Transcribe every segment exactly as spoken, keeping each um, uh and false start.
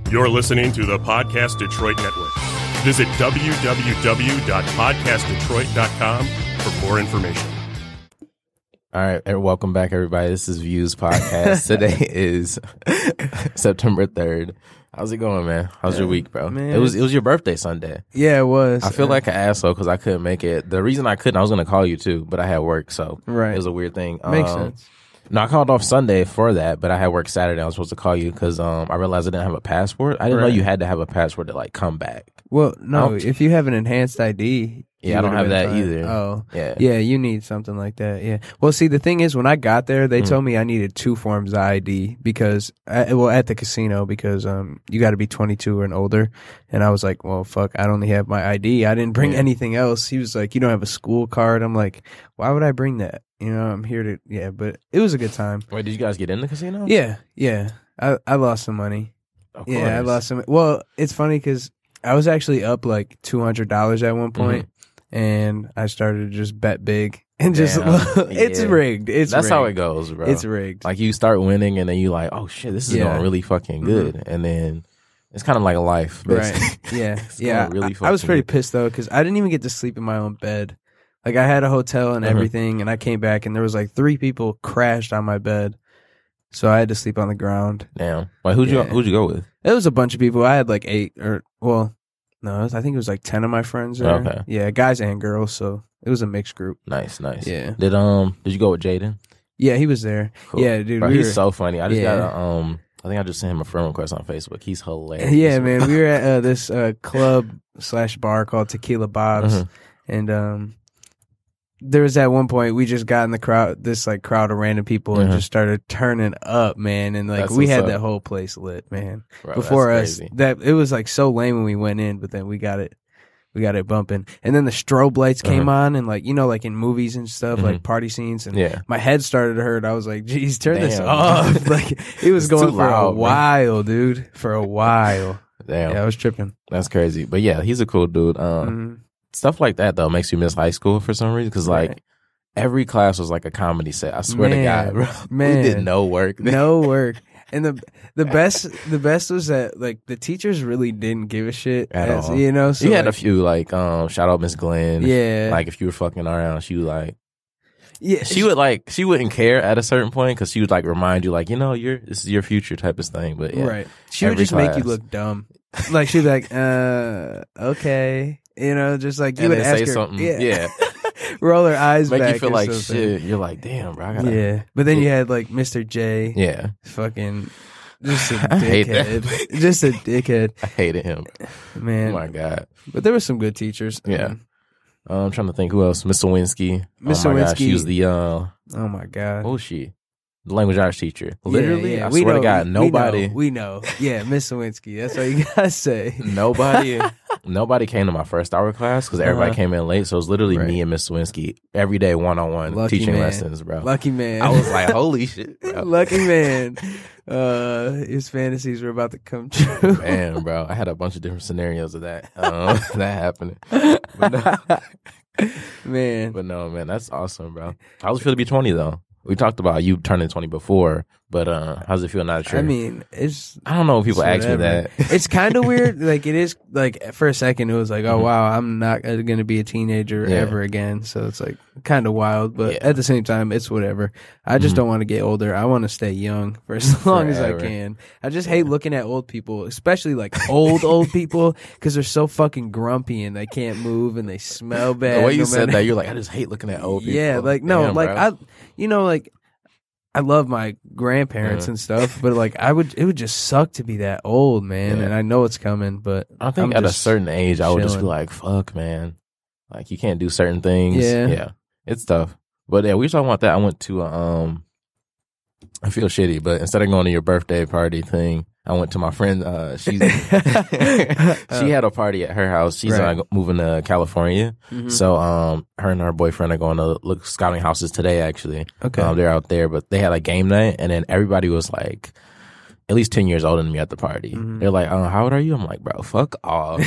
You're listening to the Podcast Detroit Network. Visit w w w dot podcast detroit dot com for more information. All right, welcome back, everybody. This is Views Podcast. Today is September third. How's it going, man? How's yeah, your week, bro? Man. It was it was your birthday Sunday. Yeah, it was. I feel uh, like an asshole because I couldn't make it. The reason I couldn't, I was going to call you too, but I had work, so right. It was a weird thing. Makes um, sense. No, I called off Sunday for that, but I had work Saturday. I was supposed to call you because um, I realized I didn't have a passport. I didn't right. know you had to have a passport to like come back. Well, no, if you have an enhanced I D. Yeah, I don't have that fine. either. Oh, yeah. Yeah, you need something like that. Yeah. Well, see, the thing is, when I got there, they mm. told me I needed two forms of I D because, I, well, at the casino, because um, you got to be twenty-two and older. And I was like, well, fuck, I only have my I D. I didn't bring yeah. anything else. He was like, you don't have a school card. I'm like, why would I bring that? You know, I'm here to, yeah, but it was a good time. Wait, did you guys get in the casino? Yeah, yeah. I, I lost some money. Of course. Yeah, I lost some. Well, it's funny because I was actually up like two hundred dollars at one point. Mm-hmm. And I started to just bet big and just, it's yeah. rigged. It's That's rigged. how it goes, bro. It's rigged. Like you start winning and then you like, oh shit, this is yeah. going really fucking good. Mm-hmm. And then it's kind of like a life. Basically. Right. Yeah. it's yeah. Really I, I was pretty good. pissed though, because I didn't even get to sleep in my own bed. Like I had a hotel and everything uh-huh. and I came back and there was like three people crashed on my bed. So I had to sleep on the ground. Damn. Like who'd yeah. you, who'd you go with? It was a bunch of people. I had like eight or, well, no, I think it was like ten of my friends there. Okay. Yeah, guys and girls, so it was a mixed group. Nice, nice. Yeah. Did um did you go with Jaden? Yeah, he was there. Cool. Yeah, dude. Bro, we he's were, so funny. I just yeah. got a, um I think I just sent him a friend request on Facebook. He's hilarious. Yeah, man. We were at uh, this uh, club slash bar called Tequila Bob's, uh-huh. and um there was at one point we just got in the crowd, this like crowd of random people, and uh-huh. just started turning up, man. And like that's we had up. that whole place lit, man. Bro, Before us, crazy. that it was like so lame when we went in, but then we got it, we got it bumping. And then the strobe lights came uh-huh. on, and like you know, like in movies and stuff, uh-huh. like party scenes, and yeah. my head started to hurt. I was like, "Geez, turn Damn. this off!" Like it was it's going for loud, a while, man. dude, for a while. Damn, yeah, I was tripping. That's crazy. But yeah, he's a cool dude. Um, mm-hmm. Stuff like that though makes you miss high school for some reason because like. Right. Every class was like a comedy set. I swear man, to God, bro. Man. We did no work. No work. And the the best the best was that like the teachers really didn't give a shit at as, all. You know, so you like, had a few like um shout out Miss Glenn. Yeah. Like if you were fucking around, she would like yeah she would like she wouldn't care at a certain point because she would like remind you like you know you're this is your future type of thing. But yeah, right. She would just class. make you look dumb. Like she'd be like, uh, okay, you know, just like you and would then ask say her, something. Yeah. yeah. Roll her eyes Make back. you feel or like something. shit. You're like, damn, bro. I gotta, yeah, but then you had like Mister J. Yeah. Fucking just a I hate that. dickhead. Just a dickhead. I hated him. Man. Oh my God. But there were some good teachers. Yeah. Um, uh, I'm trying to think who else. Miss Lewinsky. Miss Oh my Lewinsky. God. She was the uh oh my God. what was she? The language arts teacher. Literally, yeah, yeah. I we swear know, to God, we, nobody We know. We know. Yeah, Miss Lewinsky. That's all you gotta say. Nobody nobody came to my first hour class because everybody Uh-huh. came in late. So it was literally Right. me and Miss Lewinsky every day one on one Lucky teaching man. lessons, bro. Lucky man. I was like, holy shit, bro. Lucky man. Uh, his fantasies were about to come true. Man, bro. I had a bunch of different scenarios of that. Um, that happening. But no, Man. but no, man, that's awesome, bro. How does it feel to be twenty though? We talked about you turning twenty before, but uh, how's it feel now that you're I mean, it's. I don't know if people it's ask me whatever. that. It's kind of weird. Like it is. Like for a second, it was like, oh Mhm. wow, I'm not going to be a teenager Yeah. ever again. So it's like kind of wild, but Yeah. at the same time, it's whatever. I just Mhm. don't want to get older. I want to stay young for as long as I Forever. can. I just hate looking at old people, especially like old old people, because they're so fucking grumpy and they can't move and they smell bad. The way you no said matter- that, you're like, I just hate looking at old people. Yeah, like no, Damn, like bro. I, you know, like I love my grandparents Yeah. and stuff, but like I would, it would just suck to be that old, man. Yeah. And I know it's coming, but I think I'm at a just certain age, I would just be chilling. like, fuck, man. Like, you can't do certain things. Yeah. Yeah. It's tough. But yeah, we were talking about that. I went to, a, um, I feel shitty, but instead of going to your birthday party thing, I went to my friend. Uh, she's she had a party at her house. She's Right. uh, moving to California, Mhm. so um, her and her boyfriend are going to look scouting houses today. Actually, Okay. um, they're out there, but they had a game night, and then everybody was like, at least ten years older than me at the party. Mhm. They're like, uh, "How old are you?" I'm like, "Bro, fuck off."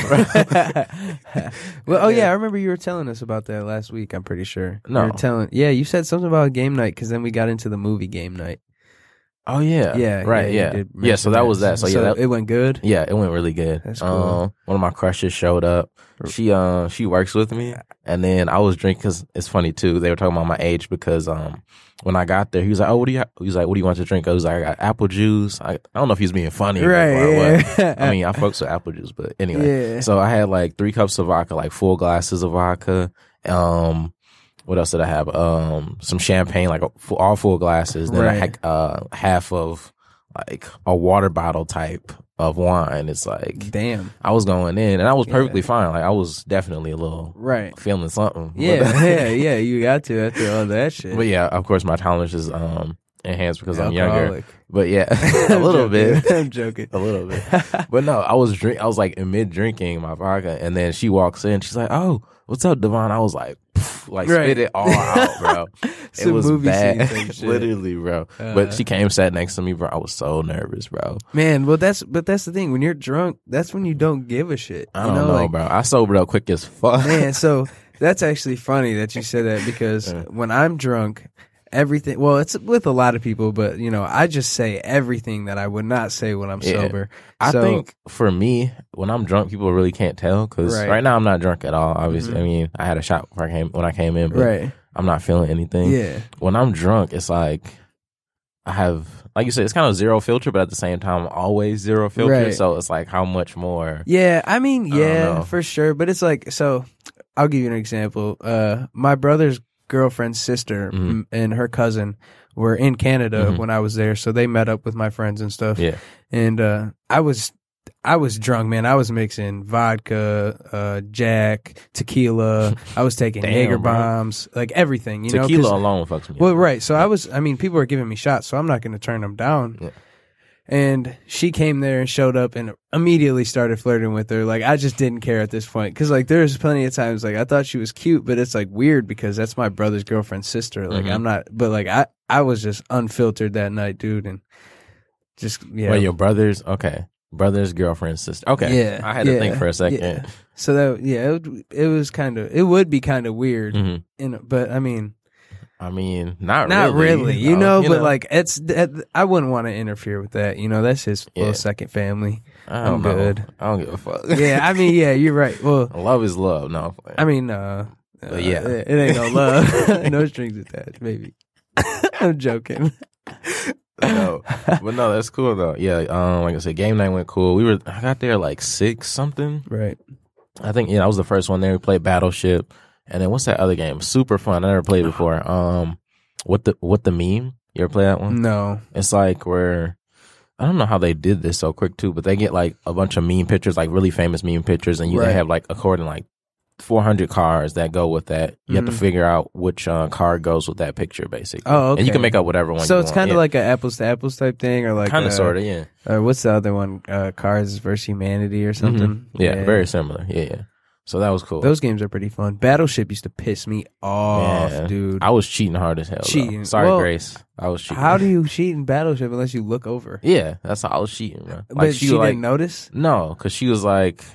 Well, oh yeah, I remember you were telling us about that last week. I'm pretty sure. No. you were telling. Yeah, you said something about a game night because then we got into the movie game night. Oh yeah, Yeah, right, yeah, yeah, you did yeah. mention So that was that. So, yeah, that, it went good. yeah, it went really good. That's cool. Um, one of my crushes showed up. She uh she works with me, and then I was drinking. Cause it's funny too. They were talking about my age because um when I got there, he was like, "Oh, what do you?" Ha-? He was like, "What do you want to drink?" I was like, "I got apple juice." I, I don't know if he was being funny, Right? or Yeah. what. I mean, I fucks with apple juice, but anyway. Yeah. So I had like three cups of vodka, like full glasses of vodka. Um, what else did I have? Um, some champagne, like a, all full glasses. Then I Right. had uh half of like a water bottle type of wine. It's like, Damn. I was going in and I was perfectly Yeah. fine. Like I was definitely a little Right. feeling something. Yeah, But, yeah, yeah. You got to after all that shit. but yeah, of course my tolerance is um enhanced because I'm younger. Alcoholic. But yeah, a I'm little joking. bit. I'm joking. A little bit. But no, I was drink I was like in mid drinking my vodka and then she walks in, she's like, "Oh, what's up, Devon?" I was like, pff, like Right. spit it all out, bro. It Some was movie scene bad. type shit. Literally, bro. Uh, But she came, sat next to me, bro. I was so nervous, bro. Man, well, that's but that's the thing. When you're drunk, that's when you don't give a shit. I you don't know, like, bro. I sobered up quick as fuck. Man, so that's actually funny that you said that because Yeah. when I'm drunk, everything. Well, it's with a lot of people, but you know, I just say everything that I would not say when I'm Yeah. sober. I So- think for me, when I'm drunk, people really can't tell because Right. right. now I'm not drunk at all. Obviously, Mhm. I mean, I had a shot when I came when I came in, but Right. I'm not feeling anything. Yeah. When I'm drunk, it's like I have, like you said, it's kind of zero filter, but at the same time, always zero filter. Right. So it's like how much more? Yeah, I mean, don't yeah, know. for sure. But it's like, so I'll give you an example. Uh, my brother's girlfriend's sister Mhm. m- and her cousin were in Canada Mhm. when I was there, so they met up with my friends and stuff. Yeah, And uh, I was, I was drunk, man. I was mixing vodka, uh, Jack, tequila. I was taking Damn, Jaeger bro. bombs, like everything. You know, tequila 'cause- alone fucks me. well, up. right. So I was, I mean, people were giving me shots, so I'm not going to turn them down. Yeah. And she came there and showed up and immediately started flirting with her. Like, I just didn't care at this point. Cause like, there's plenty of times, like, I thought she was cute, but it's like weird because that's my brother's girlfriend's sister. Like, Mhm. I'm not, but like, I, I was just unfiltered that night, dude. And just, yeah. Well, your brother's okay. Brother's girlfriend's sister. Okay, Yeah, I had to yeah, think for a second. yeah. So that, yeah, it, would- it was kind of, it would be kind of weird. hmm In, but I mean, I mean, not not really. really, you know, you but like it's that, I wouldn't want to interfere with that, you know. That's his Yeah. little second family. I don't I'm know. good. I don't give a fuck. Yeah, I mean, yeah, you're right. Well, love is love. No, I'm playing. I mean, uh, uh yeah. it, it ain't no love, no strings attached, baby. I'm joking. no, but no, that's cool though. Yeah, um, like I said, game night went cool. We were, I got there like six something. Right. I think yeah, I was the first one there. We played Battleship, and then what's that other game? Super fun. I never played before. Um, what the what the meme? You ever play that one? No. It's like where I don't know how they did this so quick too, but they get like a bunch of meme pictures, like really famous meme pictures, and you Right. they have like according like four hundred cards that go with that. You have Mhm. to figure out which uh, card goes with that picture, basically. Oh, okay. And you can make up whatever one. So you it's want. kind of Yeah. like an apples to apples type thing, or like kind uh, of sort of yeah. Or what's the other one? Uh, Cards versus Humanity or something. Mhm. Yeah, very similar. Yeah, yeah. So that was cool. Those games are pretty fun. Battleship used to piss me off, Yeah. dude. I was cheating hard as hell. though. Cheating. Sorry, Well, Grace. I was cheating. How do you cheat in Battleship unless you look over? Yeah, that's how I was cheating, bro. Like But she, was like, didn't notice. no, because she was like,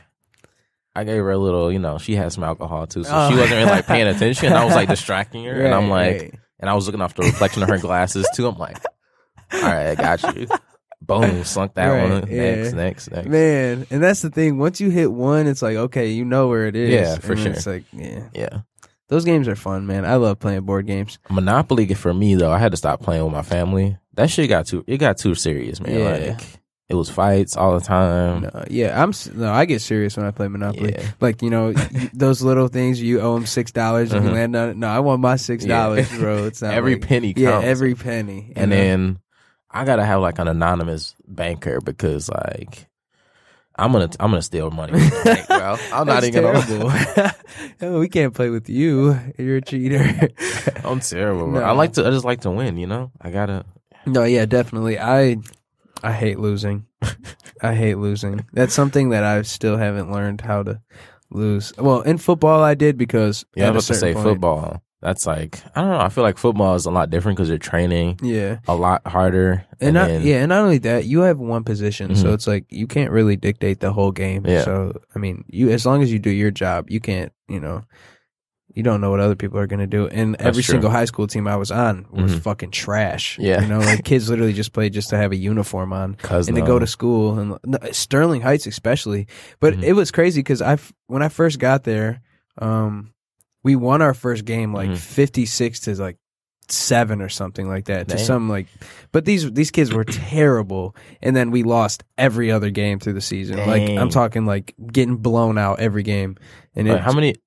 I gave her a little, you know, she had some alcohol too, so Oh. she wasn't really like paying attention. I was like distracting her, and I'm Right, like, right. and I was looking off the reflection of her glasses too. I'm like, all right, I got you. Boom, sunk that Right, one. yeah. Next, next, next. Man, and that's the thing. Once you hit one, it's like, okay, you know where it is. Yeah, for And then sure. It's like, yeah, Yeah. those games are fun, man. I love playing board games. Monopoly for me though, I had to stop playing with my family. That shit got too, it got too serious, man. Yeah. Like it was fights all the time. No, yeah, I'm. s- No, I get serious when I play Monopoly. Yeah. Like you know, you- those little things you owe them six dollars if you Mhm. land on it. No, I want my six dollars, Yeah. bro. It's not Every like- penny Yeah, counts. every penny. you And know? then I gotta have like an anonymous banker because like I'm gonna I'm gonna steal money from the bank, bro. I'm not That's even gonna. terrible. No, we can't play with you. You're a cheater. I'm terrible, bro. No. I like to. I just like to win. You know. I gotta. No, yeah, definitely. I I hate losing. I hate losing. That's something that I still haven't learned how to lose. Well, in football, I did because Yeah, I at a was about to certain say point- football. That's like I don't know. I feel like football is a lot different because you're training Yeah, a lot harder. and not, then, yeah, and not only that, you have one position, so Mhm. it's like you can't really dictate the whole game. Yeah. So I mean, you as long as you do your job, you can't. You know, you don't know what other people are going to do. And That's every true. single high school team I was on was Mhm. fucking trash. Yeah. You know, like kids literally just played just to have a uniform on Cause and to no. go to school. And no, Sterling Heights especially. But Mhm. it was crazy because I, when I first got there, um, we won our first game like Mhm. fifty-six to like seven or something like that to Damn. some like, but these these kids were terrible, and then we lost every other game through the season. Like I'm Dang. talking like getting blown out every game. And Wait, it, how many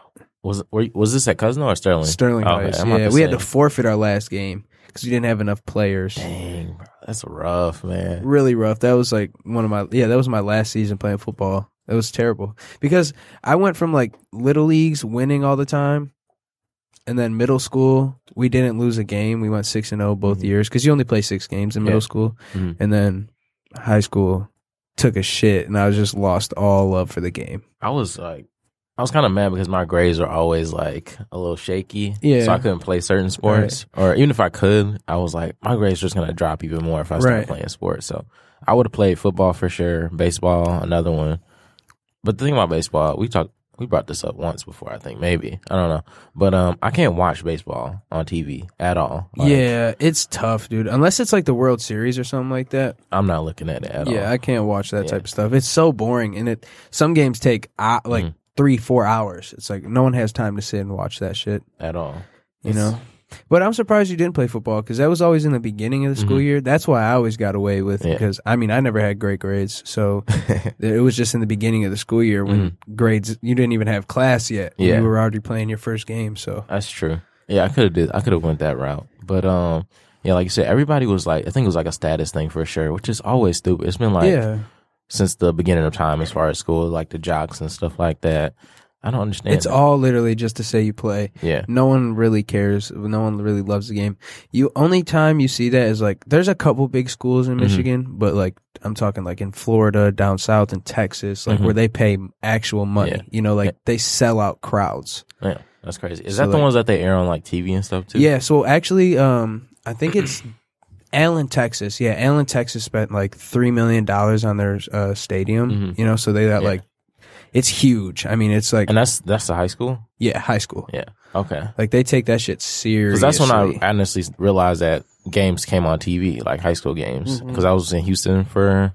was were, was this at Cuzno or Sterling? Sterling Oh, okay. Heights. I'm about Yeah, to we had say. to forfeit our last game because we didn't have enough players. Dang, bro, that's rough, man. Really rough. That was like one of my yeah. That was my last season playing football. It was terrible because I went from like little leagues winning all the time, and then middle school we didn't lose a game. We went six and zero both Mhm. years because you only play six games in middle Yeah. school, Mhm. and then high school took a shit, and I was just lost all love for the game. I was like, I was kind of mad because my grades were always like a little shaky. Yeah. So I couldn't play certain sports. Or even if I could, I was like, my grades are just going to drop even more if I started Right. playing sports. So I would have played football for sure, baseball, another one. But the thing about baseball, we talked, we brought this up once before, I think, maybe. I don't know. But um, I can't watch baseball on T V at all. Like, yeah, it's tough, dude. Unless it's like the World Series or something like that. I'm not looking at it at all. Yeah, I can't watch that Yeah. type of stuff. It's so boring, and it some games take uh, like Mhm. three, four hours. It's like no one has time to sit and watch that shit. At all. You It's- know. But I'm surprised you didn't play football because that was always in the beginning of the school Mhm. year. That's why I always got away with Yeah. because I mean I never had great grades, so it was just in the beginning of the school year when grades you didn't even have class yet. and Mm-hmm. Yeah. you were already playing your first game. So That's true. Yeah, I could have did. I could have went that route, but um, yeah, like you said, everybody was like, I think it was like a status thing for sure, which is always stupid. It's been like yeah, since the beginning of time as far as school, like the jocks and stuff like that. I don't understand. it's that. all literally just to say you play. yeah, No one really cares. No one really loves the game. You only time you see that is like there's a couple big schools in Mhm. Michigan, but like I'm talking like in Florida, down south, in Texas, like Mhm. where they pay actual money. Yeah. You know, like Yeah. they sell out crowds. yeah, that's crazy. Is So, that the like- ones that they air on like T V and stuff too? Yeah. So actually, um, I think it's Allen, Texas. Yeah, Allen, Texas spent like three million dollars on their uh, stadium. Mhm. You know, so they got Yeah. like it's huge. I mean, it's like and that's that's the high school. yeah, high school. Yeah, okay. Like they take that shit seriously. Because that's when I honestly realized that games came on T V, like high school games. Mhm. Because I was in Houston for,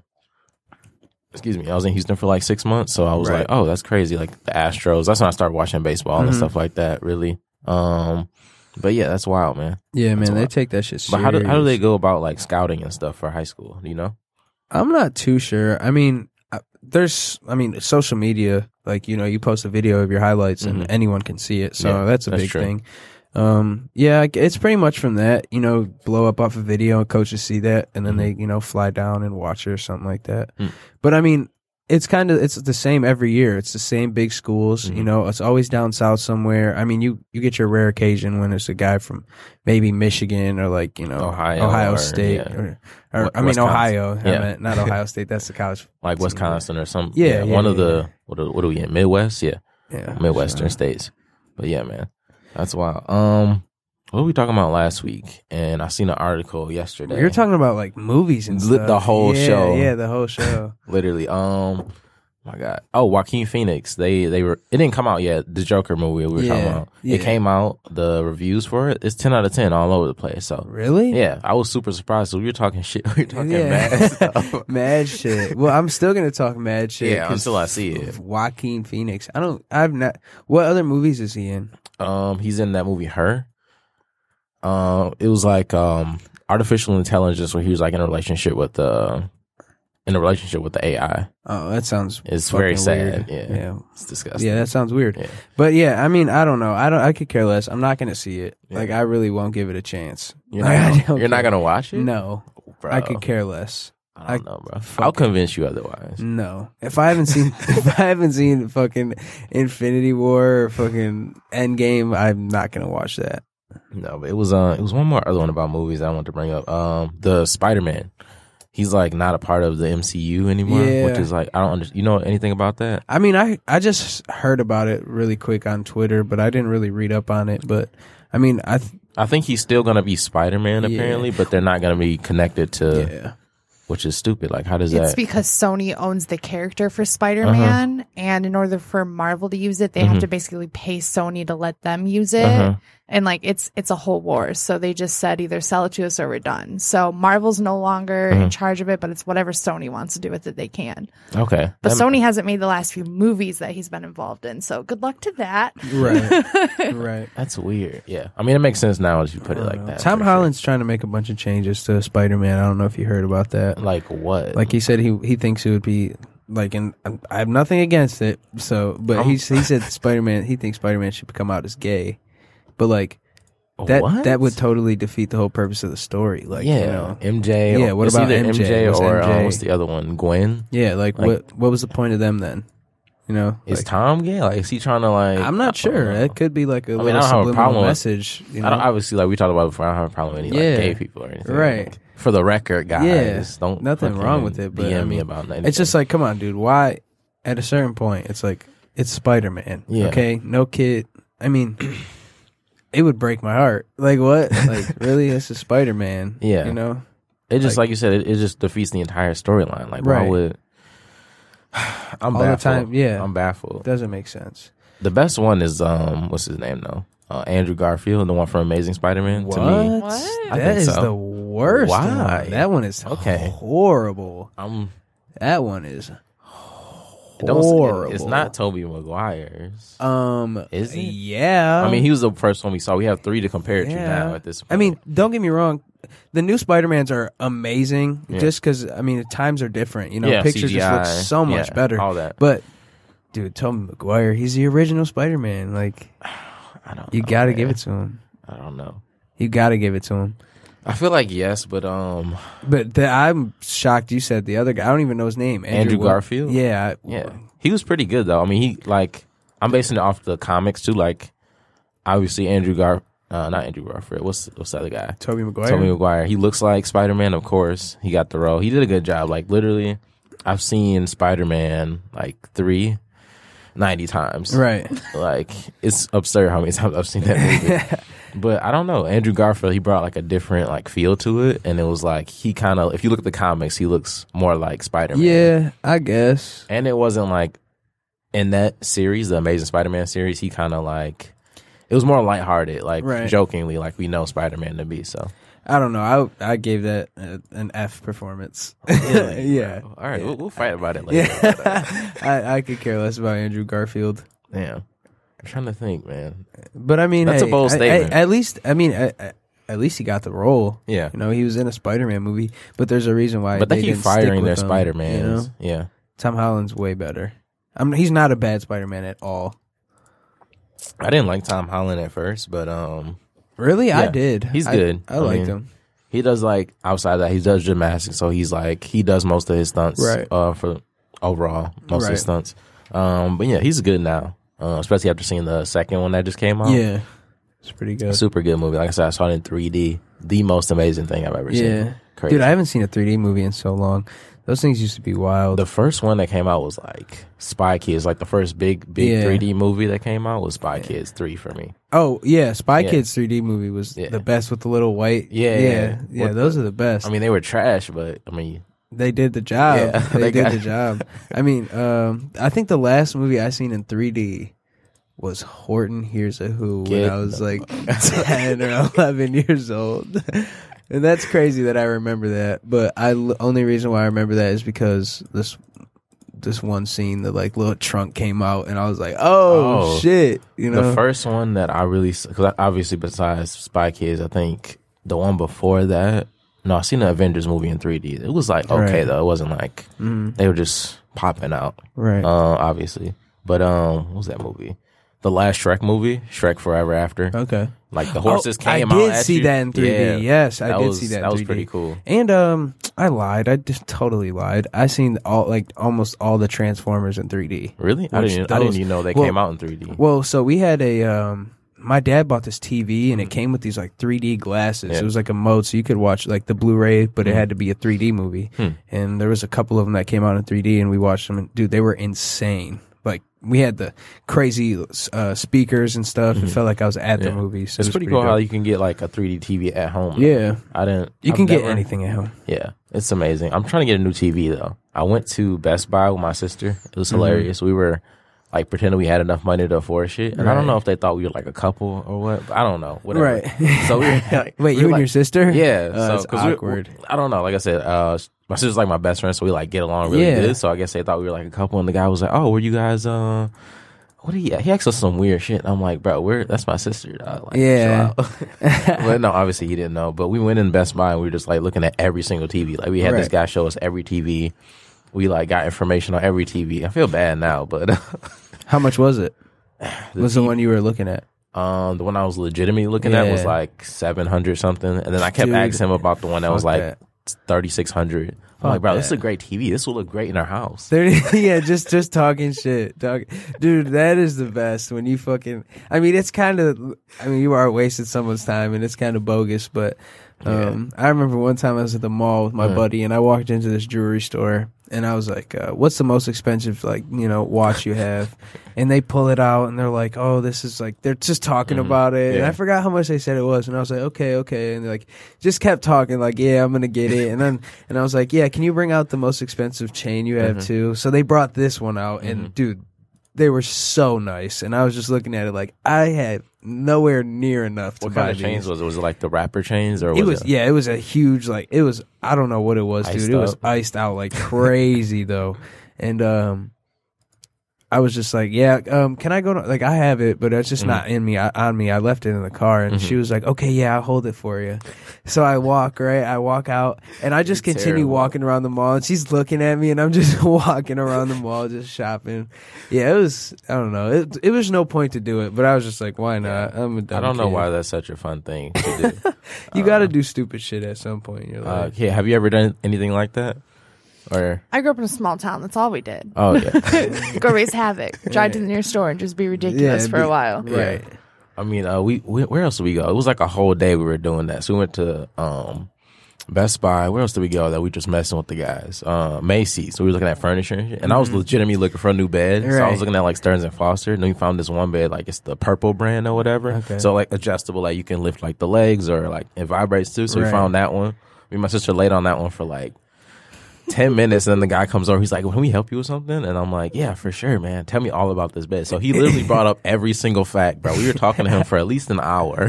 excuse me, I was in Houston for like six months. So I was Right. like, oh, that's crazy. Like the Astros. That's when I started watching baseball and Mhm. stuff like that. Really. Um, but yeah, that's wild, man. Yeah, That's man, they wild. take that shit But serious. how do how do they go about like scouting and stuff for high school? Do you know? I'm not too sure. I mean, uh, there's, I mean, social media, like, you know, you post a video of your highlights and Mhm. anyone can see it. So Yeah, that's a that's big true. thing. Um, yeah, I g- it's pretty much from that, you know, blow up off a video and coaches see that and then Mhm. they, you know, fly down and watch it or something like that. Mm. But I mean, it's kind of, it's the same every year. It's the same big schools, you Mhm. know, it's always down south somewhere. I mean, you, you get your rare occasion when it's a guy from maybe Michigan or like, you know, Ohio Ohio or- State yeah. or, or Wa- I mean, Wisconsin. Ohio. I Yeah. meant not Ohio State. That's the college. Like team. Wisconsin or some? Yeah, yeah, one of yeah, the yeah. what? Are, what are we in? Midwest? Yeah, Yeah. Midwestern so- states. But yeah, man, that's wild. Um, what were we talking about last week? And I seen an article yesterday. You're talking about like movies and Li- stuff. the whole Yeah, show. Yeah, the whole show. Literally. Um, my God. Oh, Joaquin Phoenix. They they were. It didn't come out yet. The Joker movie we were talking Yeah, about. yeah. It came out. The reviews for it. It's ten out of ten all over the place. So Really? yeah, I was super surprised. So we were talking shit. We were talking Yeah. mad stuff. Mad shit. Well, I'm still gonna talk mad shit. Yeah, 'cause until I see it. of Joaquin Phoenix. I don't. I've not. What other movies is he in? Um, he's in that movie Her. Um, it was like um artificial intelligence where he was like in a relationship with the in a relationship with the A I. Oh, that sounds. It's fucking very sad. weird. Yeah. Yeah. It's disgusting. Yeah, that sounds weird. Yeah. But yeah, I mean, I don't know. I don't. I could care less. I'm not gonna see it. Yeah. Like, I really won't give it a chance. You're Like, not, I gonna, don't you're not care. gonna watch it? No, Bro, I could care less. I don't know, bro. fuck I'll it. convince you otherwise. No, if I haven't seen, if I haven't seen fucking Infinity War or fucking Endgame, I'm not gonna watch that. No, but it was uh, it was one more other one about movies I wanted to bring up. Um, the Spider Man. He's like not a part of the M C U anymore, Yeah. which is like I don't understand. You know anything about that? I mean, I I just heard about it really quick on Twitter, but I didn't really read up on it. But I mean, I th- I think he's still gonna be Spider Man Yeah. apparently, but they're not gonna be connected to yeah, which is stupid. Like, how does It's that? because Sony owns the character for Spider-Man, uh-huh. and in order for Marvel to use it, they mm-hmm. have to basically pay Sony to let them use it. Uh-huh. And like it's it's a whole war. So they just said either sell it to us or we're done. So Marvel's no longer mm-hmm. in charge of it, but it's whatever Sony wants to do with it, they can. Okay. But that Sony hasn't made the last few movies that he's been involved in. So good luck to that. Right. Right. That's weird. Yeah. I mean, it makes sense now as you put it like know. that. Tom Holland's sure. trying to make a bunch of changes to Spider-Man. I don't know if you heard about that. Like what? Like he said he he thinks it would be like, and I have nothing against it. So, but um, he he said Spider-Man. He thinks Spider-Man should come out as gay. But like. That what? that would totally defeat the whole purpose of the story. Like, yeah, you know, M J. Yeah, what about M J? M J or M J? Um, what's the other one? Gwen. Yeah, like, like what? What was the point of them then? You know, is like, Tom gay? Like, is he trying to like? I'm not sure. It could be like a I little mean, I don't have a problem message. With, you know? I don't obviously like we talked about before. I don't have a problem with any yeah, like gay people or anything. Right. Like, for the record, guys, yeah, don't nothing wrong with it. But D M I mean, me about anything. It's just like, come on, dude. Why? At a certain point, it's like it's Spider-Man. Yeah. Okay, no kid. I mean. It would break my heart. Like what? Like really? This is Spider-Man. Yeah, you know. It just like, like you said, it, it just defeats the entire storyline. Like right. why would? I'm all baffled. the time. Yeah, I'm baffled. Doesn't make sense. The best one is um, what's his name though? Uh, Andrew Garfield, the one from Amazing Spider-Man. What? To me, what? I that is so. the worst. Why? One. That one is okay. horrible. I'm. That one is. Horrible. It's not Tobey Maguire's. Um, is it? Yeah. I mean, he was the first one we saw. We have three to compare it yeah. to now at this point. I mean, don't get me wrong. The new Spider-Mans are amazing yeah. just because, I mean, the times are different. You know, yeah, pictures C G I, just look so much yeah, better. All that. But, dude, Tobey Maguire, he's the original Spider-Man. Like, I don't you know, got to man. give it to him. I don't know. You got to give it to him. I feel like yes, but um, but the, I'm shocked you said the other guy. I don't even know his name. Andrew, Andrew Garfield. Yeah, I, yeah. He was pretty good though. I mean, he like I'm basing it off the comics too. Like, obviously Andrew Gar, uh, not Andrew Garfield. What's what's the other guy? Tobey Maguire. Tobey Maguire. He looks like Spider-Man. Of course, he got the role. He did a good job. Like literally, I've seen Spider-Man like three. ninety times. Right. Like, it's absurd how many times I've seen that movie. But I don't know. Andrew Garfield, he brought like a different like feel to it. And it was like, he kind of, if you look at the comics, he looks more like Spider-Man. Yeah, I guess. And it wasn't like, in that series, the Amazing Spider-Man series, he kind of like, it was more lighthearted, like right. jokingly, like we know Spider-Man to be, so. I don't know. I I gave that a, an F performance. Really? Yeah. Bro. All right, yeah. We'll, we'll fight about it later. Yeah. I, I could care less about Andrew Garfield. Damn. I'm trying to think, man. But I mean, that's hey, a bold I, statement. I, at least, I mean, I, I, at least he got the role. Yeah. You know, he was in a Spider-Man movie, but there's a reason why. But they, they keep didn't firing stick their with him, Spider-Mans. You know? Yeah. Tom Holland's way better. I mean, he's not a bad Spider-Man at all. I didn't like Tom Holland at first, but um, really, yeah, I did. He's I, good. I, I I liked mean, him. He does like outside that he does gymnastics, so he's like he does most of his stunts, right? Uh, for overall most right. of his stunts. Um, but yeah, he's good now, uh, especially after seeing the second one that just came out. Yeah, it's pretty good. Super good movie. Like I said, I saw it in three D. The most amazing thing I've ever yeah. seen. Yeah, Crazy. dude, I haven't seen a three D movie in so long. Those things used to be wild. The first one that came out was like Spy Kids. Like the first big, big yeah. three D movie that came out was Spy yeah. Kids three for me. Oh yeah, Spy yeah. Kids three D movie was yeah. the best with the little white. Yeah, yeah, yeah. yeah those the, are the best. I mean, they were trash, but I mean, they did the job. Yeah, they, they did got the it. job. I mean, um, I think the last movie I seen in three D was Horton Hears a Who when Get I was the- like ten or eleven years old. And that's crazy that I remember that. But I only reason why I remember that is because this this one scene, the like little trunk came out, and I was like, "Oh, Oh, shit!" You know, the first one that I really, because obviously besides Spy Kids, I think the one before that, no, I seen the Avengers movie in three D. It was like okay Right. though. It wasn't like mm-hmm. they were just popping out, right? uh, obviously. But um, what was that movie? The last Shrek movie, Shrek Forever After. Okay, Like the horses oh, came I out. did at see you. that in three D. Yeah. Yes, I That did was- see that. In that was three D. pretty cool. And um, I lied. I just totally lied. I seen all like almost all the Transformers in three D. Really? I Which didn't. I those- didn't even know they well- came out in three D. Well, so we had a um. My dad bought this T V and it came with these like three D glasses. Yeah. It was like a mode, so you could watch like the Blu-ray, but it Mhm. had to be a three D movie. Hmm. And there was a couple of them that came out in three D, and we watched them. And dude, they were insane. like we had the crazy uh, speakers and stuff. Mhm. It felt like I was at Yeah. the movies. So It's it was pretty cool dope. how you can get like a three D T V at home. Yeah, I didn't. you I've can get never- anything at home. Yeah, it's amazing. I'm trying to get a new T V though. I went to Best Buy with my sister. It was hilarious. We were like pretending we had enough money to afford shit, and I don't Right. know if they thought we were like a couple or what. But I don't know. Whatever. Right. So we were like, Wait, we you were and like- your sister? Yeah, Uh, so, that's 'cause we- awkward. I don't know. Like I said, uh, my sister's like my best friend, so we like get along really Yeah. good. So I guess they thought we were like a couple, and the guy was like, "Oh, were you guys?" Uh, what did he? He asked us some weird shit. I'm like, "Bro, we're that's my sister." Dog. Like, Yeah. chill out." But no, obviously he didn't know. But we went in Best Buy and we were just like looking at every single T V. Like we had this Right. guy show us every T V. We like got information on every T V. I feel bad now, but How much was it? the Was T- the one you were looking at? um the one I was legitimately looking at was Yeah. like seven hundred something, and then I kept Dude, asking him about the one that was fuck like that. thirty six hundred. I'm Fuck like, bro, this is a that. great T V. This will look great in our house. thirty yeah, just just talking shit. Talk, dude, that is the best when you fucking I mean, it's kind of I mean, you are wasting someone's time and it's kind of bogus, but um I remember one time I was at the mall with my Yeah. buddy and I walked into this jewelry store and I was like, uh, what's the most expensive like, you know, watch you have? And they pull it out and they're like, oh, this is like they're just talking Mhm. about it. And Yeah. I forgot how much they said it was and I was like, okay, okay. And they're like just kept talking like, yeah, I'm gonna get it. And then and I was like, yeah, can you bring out the most expensive chain you have Mhm. too? So they brought this one out and Mhm. dude, they were so nice. And I was just looking at it like I had nowhere near enough to What buy kind of chains these. was it? Was it like the rapper chains or was It was it? yeah, it was a huge like it was I don't know what it was, Iced dude. It was up? iced out like crazy though. And um I was just like, yeah, um, can I go to, like, I have it, but it's just Mhm. not in me, I, on me. I left it in the car and Mhm. she was like, okay, yeah, I'll hold it for you. So I walk, right? I walk out and I just You're continue terrible. walking around the mall and she's looking at me and I'm just walking around the mall, just shopping. Yeah, it was, I don't know. It, it was no point to do it, but I was just like, why not? I'm a dumb I don't know kid. why that's such a fun thing to do. You Uh, gotta do stupid shit at some point in your Uh, life. yeah, have you ever done anything like that? Or I grew up in a small town. That's all we did. oh yeah, Go raise havoc. Drive to the nearest store and just be ridiculous Yeah, for be- a while. Right. I mean, uh, we, we where else did we go? It was like a whole day we were doing that. So we went to um, Best Buy. Where else did we go that we just messing with the guys? Uh, Macy's. So we were looking at furniture, and, shit. and I was legitimately looking for a new bed. So I Mm-hmm. Right. was looking at like Stearns and Foster, and then we found this one bed, like it's the Purple brand or whatever. Okay. So like adjustable, like you can lift like the legs or like it vibrates too. So we Right. found that one. Me and my sister laid on that one for like ten minutes, and then the guy comes over. He's like, "Can we help you with something?" And I'm like, "Yeah, for sure, man. Tell me all about this bed." So he literally brought up every single fact, bro. We were talking to him for at least an hour.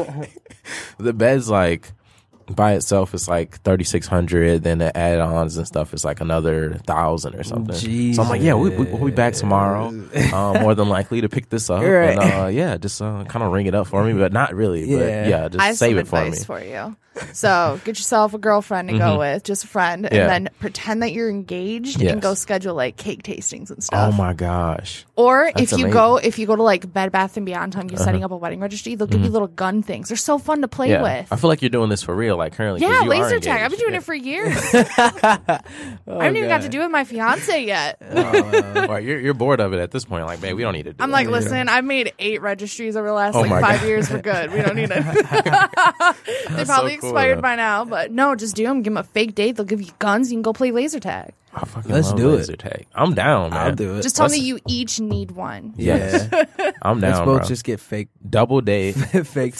The bed's like by itself is like thirty-six hundred. Then the add-ons and stuff is like another thousand or something. So I'm like, "Yeah, we, we, we'll be back tomorrow. Um, more than likely to pick this up. Right. And uh, yeah, just uh, kind of ring it up for me, but not really. Yeah. But yeah, just I have save some it for me." advice for you. So get yourself a girlfriend to go with, just a friend, and Yeah. then pretend that you're engaged Yes. and go schedule like cake tastings and Oh stuff. my gosh. Or That's if you amazing. go, if you go to like Bed Bath and Beyond, time you're setting up a wedding registry, they'll give you little gun things. They're so fun to play Mm-hmm. Yeah. with. I feel like you're doing this for real, like currently. 'cause Yeah, you are laser tag. I've been engaged. doing it for years. I haven't even got to do it with my fiance yet. Well, you're you're bored of it at this point. Like, man, we don't need to do I'm it. like, listen, I've made eight registries over the last Oh like my five God. years. We're good. We don't need it. They probably so cool, expired though. by now, but no, just do them. Give them a fake date. They'll give you guns. You can go play laser tag. I fucking Let's love do it. laser tag. I'm down, man. I'll do it. Just tell Let's- me you each need one. Yes, I'm Let's down, both bro. just get fake Double date, fake Fake-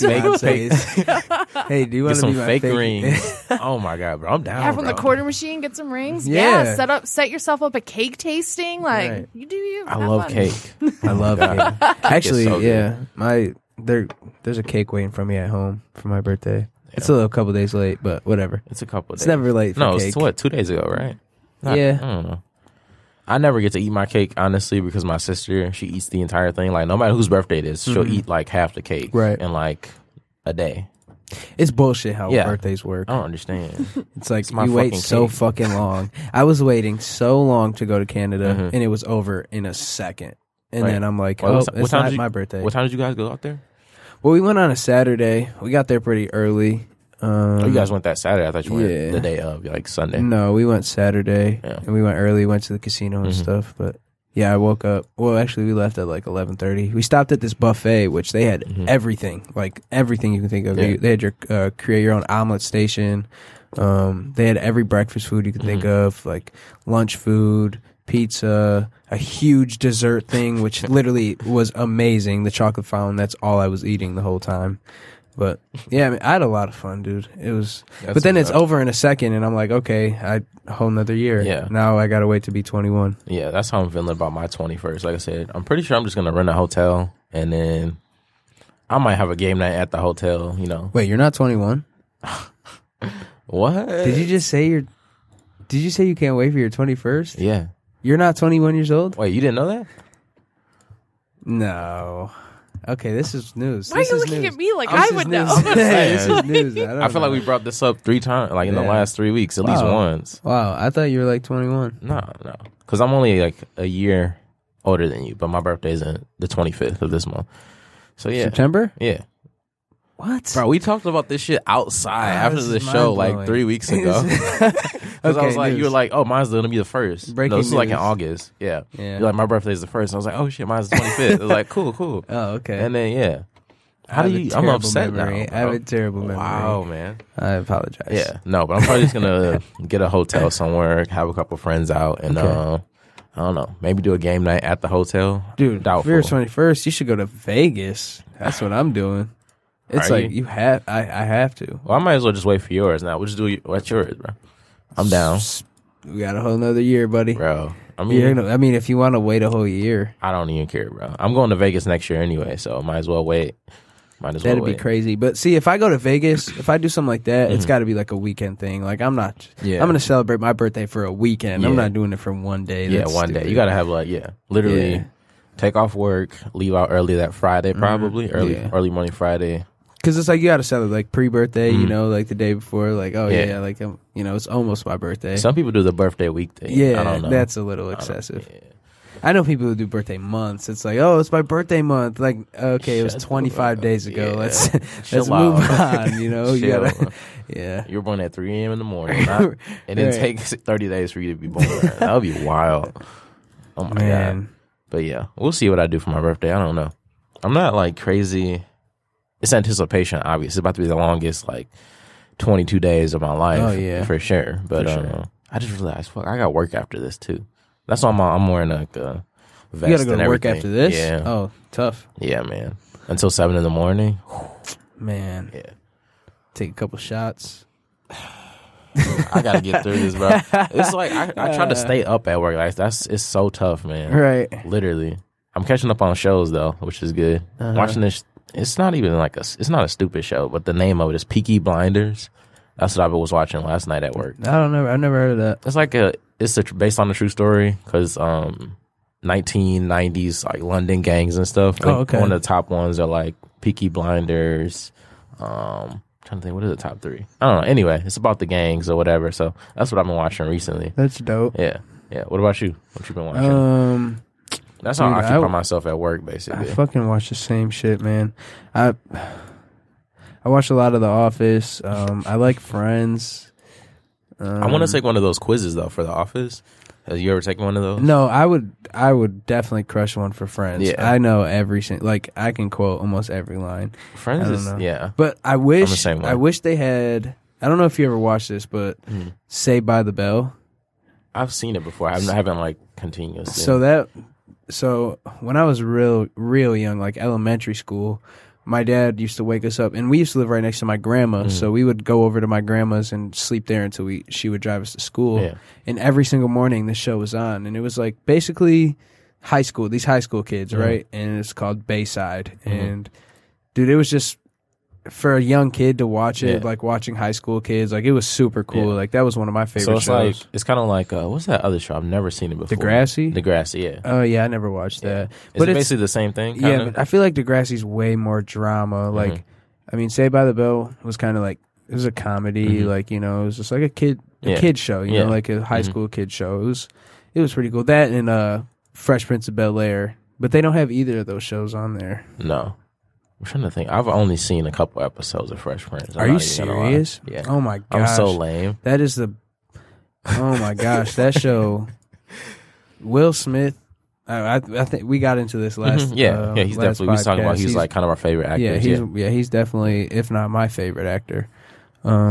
fiancés. Hey, do you get want to some be my fake, fake rings. Oh my god, bro, I'm down. Have from bro. the quarter machine, get some rings. Yeah. Yeah. set up, set yourself up a cake tasting. Like Right. you do you. I Have love fun. cake. I love God. cake. Actually, so good. yeah, my there there's a cake waiting for me at home for my birthday. It's a little couple days late, but whatever. It's a couple. It's days. never late for No, cake. it's what two days ago, right? Not- Yeah. I don't know. I never get to eat my cake honestly because my sister she eats the entire thing. Like no matter whose birthday it is, she'll Mhm. eat like half the cake Right. in like a day. It's bullshit how Yeah. birthdays work. I don't understand. It's like It's my you wait fucking so cake. fucking long. I was waiting so long to go to Canada, Mhm. and it was over in a second. And Right. then I'm like, Well, oh, what ti- what it's time not did you- my birthday. What time did you guys go out there? Well, we went on a Saturday. We got there pretty early. Um, Oh, you guys went that Saturday. I thought you went yeah. the day of, like Sunday. No, we went Saturday, Yeah. and we went early. Went to the casino and Mhm. stuff. But yeah, I woke up. Well, actually, we left at like eleven thirty. We stopped at this buffet, which they had Mhm. everything, like everything you can think of. Yeah. They, they had your uh, create your own omelet station. Um, they had every breakfast food you could think Mhm. of, like lunch food, pizza, a huge dessert thing, which literally was amazing. The chocolate fountain, that's all I was eating the whole time. But yeah, I, mean, I had a lot of fun, dude. It was, that's but then it's up. over in a second, and I'm like, okay, I a whole nother year. Yeah. Now I gotta wait to be twenty-one. Yeah, that's how I'm feeling about my twenty-first. Like I said, I'm pretty sure I'm just gonna rent a hotel, and then I might have a game night at the hotel. You know. Wait, you're not twenty-one? What? Did you just say you're? Did you say you can't wait for your twenty-first? Yeah. You're not twenty-one years old? Wait, you didn't know that? No. Okay, this is news. Why this are you is looking news. at me like This I is would news. know? This is news. I, don't I feel know. like we brought this up three times, like in the Yeah. last three weeks, at least Wow. once. Wow, I thought you were like twenty-one. No, no, because I'm only like a year older than you, but my birthday's in the twenty-fifth of this month. So yeah, September? yeah. What? Bro, we talked about this shit outside Ah, after this the is show mind-blowing. like three weeks ago. Because I Okay, was like, news. you were like, oh, mine's gonna be the first. Breaking no, this is like in news. August. Yeah. Yeah. You're like, my birthday's the first. I was like, oh shit, mine's the twenty-fifth. I was like, cool, cool. Oh, okay. And then yeah. How I do have a you? I'm terrible upset memory. now. I have bro. a terrible memory. Wow, man. I apologize. Yeah, no, but I'm probably just gonna get a hotel somewhere, have a couple friends out, and Okay. uh, I don't know, maybe do a game night at the hotel. Dude, Doubtful. for your twenty-first, you should go to Vegas. That's what I'm doing. It's Are like you? you have, I, I have to. Well, I might as well just wait for yours now. We'll just do what's yours, bro. I'm down, We got a whole nother year, buddy. bro. I mean, You're gonna, I mean, if you want to wait a whole year, I don't even care, bro. I'm going to Vegas next year anyway, so might as well wait. Might as well that'd wait. be crazy. But see, if I go to Vegas, if I do something like that, it's got to be like a weekend thing. Like I'm not, Yeah. I'm gonna celebrate my birthday for a weekend. I'm Yeah. not doing it for one day. Yeah, That's one day. stupid. You gotta have like, yeah, literally Yeah. take off work, leave out early that Friday, probably early, Yeah. early morning Friday. Because it's like you got to celebrate like pre-birthday, you Mhm. know, like the day before, like oh Yeah. yeah, like um, you know, it's almost my birthday. Some people do the birthday week thing. yeah, I don't know. that's a little I don't- excessive. yeah. I know people who do birthday months. It's like, oh, it's my birthday month. Like, okay, it was Shut twenty-five up. days ago. Yeah. Let's Chill let's move out. on. You know, you Chill. gotta, yeah. You were born at three a.m. in the morning. Not, it didn't Right. take thirty days for you to be born. That would be wild. Oh my god. Man, But yeah, we'll see what I do for my birthday. I don't know. I'm not like crazy. It's anticipation, obviously. It's about to be the longest like twenty-two days of my life. Oh, yeah. for sure. But For uh, sure. I just realized, fuck, I got work after this too. That's why I'm I'm wearing like a vest. you gotta go and to work everything. after this. Yeah, Oh, tough, yeah, man. Until seven in the morning. man. Yeah. Take a couple shots. I gotta get through this, bro. It's like I, I try to stay up at work. Like that's it's so tough, man. Right. Literally, I'm catching up on shows though, which is good. Uh-huh. Watching this, it's not even like a, it's not a stupid show, but the name of it is Peaky Blinders. That's what I was watching last night at work. I don't know. I've never heard of that. It's like a, it's a, based on a true story because um, nineteen nineties like London gangs and stuff. Oh, Like, okay. One of the top ones are like Peaky Blinders. Um, trying to think, what are the top three? I don't know. Anyway, it's about the gangs or whatever. So that's what I've been watching recently. That's dope. Yeah, yeah. What about you? What you been watching? Um, That's how dude, I occupy I- myself at work, I basically. fucking watch the same shit, man. I I watch a lot of The Office. Um, I like Friends. Um, I want to take one of those quizzes though for The Office. Have you ever taken one of those? No, I would. I would definitely crush one for Friends. Yeah. I know every sin- like I can quote almost every line. Friends I don't is know. yeah. But I wish. the same way. I wish they had. I don't know if you ever watched this, but Mhm. Saved by the Bell. I've seen it before. I haven't like continuously. So that. So when I was real, real young, like elementary school, my dad used to wake us up, and we used to live right next to my grandma. Mhm. So we would go over to my grandma's and sleep there until we she would drive us to school. Yeah. And every single morning, the show was on, and it was like basically high school. These high school kids, Mhm. right? And it's called Bayside. Mhm. And dude, it was just for a young kid to watch it, Yeah. like watching high school kids. Like it was super cool. Yeah. Like that was one of my favorite so it's shows. like it's kind of like uh, what's that other show? I've never seen it before. Degrassi. Degrassi, yeah. Oh yeah, I never watched Yeah. that. Is But it it's- basically the same thing? Yeah, kinda? but I feel like Degrassi's way more drama. Like, Mhm. I mean, Saved by the Bell was kind of like it was a comedy. Mhm. Like you know, it was just like a kid, a Yeah. kid show. You Yeah. know, like a high Mhm. school kid show. It was, it was pretty cool. That and uh, Fresh Prince of Bel Air, but they don't have either of those shows on there. No. I'm trying to think. I've only seen a couple episodes of Fresh Prince. I'm Are you not even gonna lie. serious? Yeah. Oh my gosh, I'm so lame. that is the. Oh my gosh, that show. Will Smith. I, I, I think we got into this last. Mhm. Yeah, uh, yeah. He's last definitely. We was talking about. podcast. He's, like kind of our favorite actors. Yeah, he's yeah. he's definitely, if not my favorite actor. Um,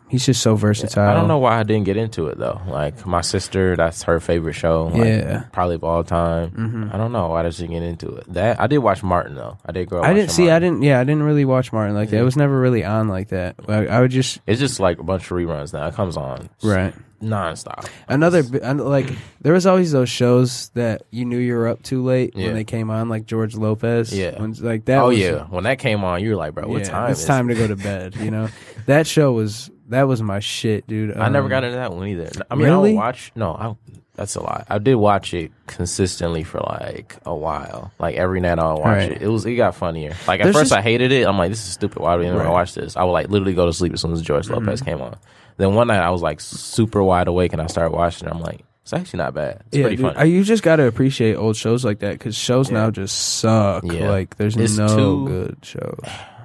He's just so versatile. I don't know why I didn't get into it though. Like my sister, that's her favorite show. Like, Yeah. probably of all time. Mhm. I don't know why I just didn't get into it. That I did watch Martin though. I did grow up. I didn't watching see. Martin. I didn't. Yeah, I didn't really watch Martin like that. Yeah. It was never really on like that. Like, I would just It's just like a bunch of reruns now. It comes on right. nonstop. Another bi- and, like there was always those shows that you knew you were up too late Yeah. when they came on, like George Lopez. Yeah. when, like that. Oh was, yeah, when that came on, you were like, bro, what yeah, time? It's is time it? to go to bed. You know, that show was that was my shit, dude. I never Um, got into that one either. I mean, Really? I would watch. No, I, that's a lot. I did watch it consistently for like a while. Like every night I would watch Right. it. It was it got funnier. Like at There's first just- I hated it. I'm like, this is stupid. Why do we ever Right. Mm-hmm. watch this? I would like literally go to sleep as soon as George Lopez came on. Then one night I was like super wide awake and I started watching it. I'm like, it's actually not bad. It's Yeah, pretty dude, funny. I- you just got to appreciate old shows like that because shows Yeah. now just suck. Yeah. Like there's It's no too- good shows.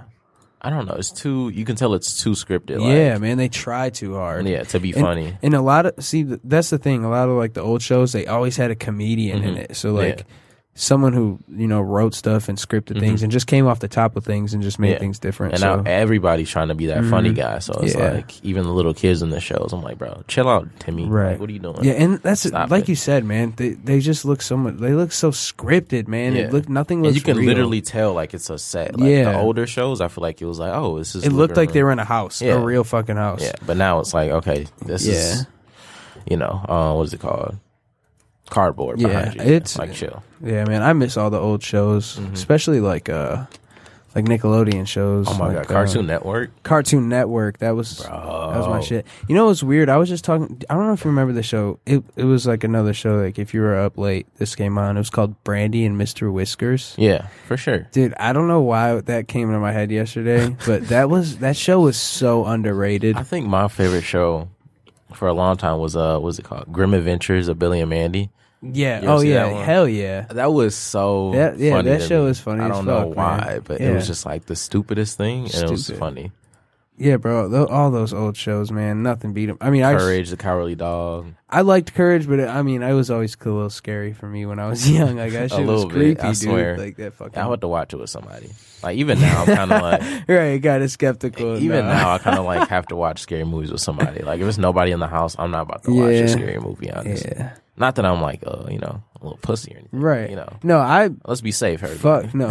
I don't know. It's too. You can tell it's too scripted. Like, Yeah, man, they try too hard. yeah, to be And- funny. And a lot of see, th- that's the thing. A lot of like the old shows, they always had a comedian in Mhm. it. So like Yeah. someone who you know wrote stuff and scripted things and just came off the top of things and just made Mm-hmm. Yeah. things different. And so now everybody's trying to be that funny Mhm. guy. So it's Yeah. like even the little kids in the shows. I'm like, bro, chill out, Timmy. Right. Like, what are you doing? yeah, and that's Stop like it. you said, man. They they just look so much. They look so scripted, man. Yeah. It look nothing And looks. you can real. literally tell like it's a set. Like Yeah. the older shows, I feel like it was like, oh, this is. It looked like literally- they were in a house, Yeah. a real fucking house. Yeah, but now it's like, okay, this Yeah. is, you know, uh, what is it called? Cardboard. Yeah, behind you. it's- like chill. Yeah, man, I miss all the old shows, especially like uh, like Nickelodeon shows. Mm-hmm. Oh my like, god, Cartoon uh, Network. Cartoon Network. That was that was my shit. You know what's weird? I was just talking. I don't know if you remember the show. It it was like another show. Like if you were up late, this came on. It was called Brandy and Mister Whiskers. Yeah, for sure. Dude, I don't know why that came into my head yesterday, but that was that show was so underrated. I think my favorite show for a long time was uh, what's it called? Grim Adventures of Billy and Mandy. Yeah. You ever Oh see yeah. that one? Hell yeah. That was so That- yeah, funny that to show me. is funny I as don't know fuck, why, man. but it was Yeah. just like the stupidest thing, and it was Stupid. funny. Yeah, bro. Tho- all those old shows, man. Nothing beat them. I mean, I Courage, the Cowardly Dog. I liked Courage, but it, I mean, I was always a little scary for me when I was young. Like that A shit was little bit, creepy, I dude. swear. Like that fucking. I would to watch it with somebody. Like even now, I'm kind of like. right, got a skeptical. Even nah. now, I kind of like have to watch scary movies with somebody. Like if there's nobody in the house, I'm not about to watch Yeah. a scary movie. Honestly, Yeah. not that I'm like, uh, you know, a little pussy or anything. Right. You know, No, I let's be safe, everybody. fuck no,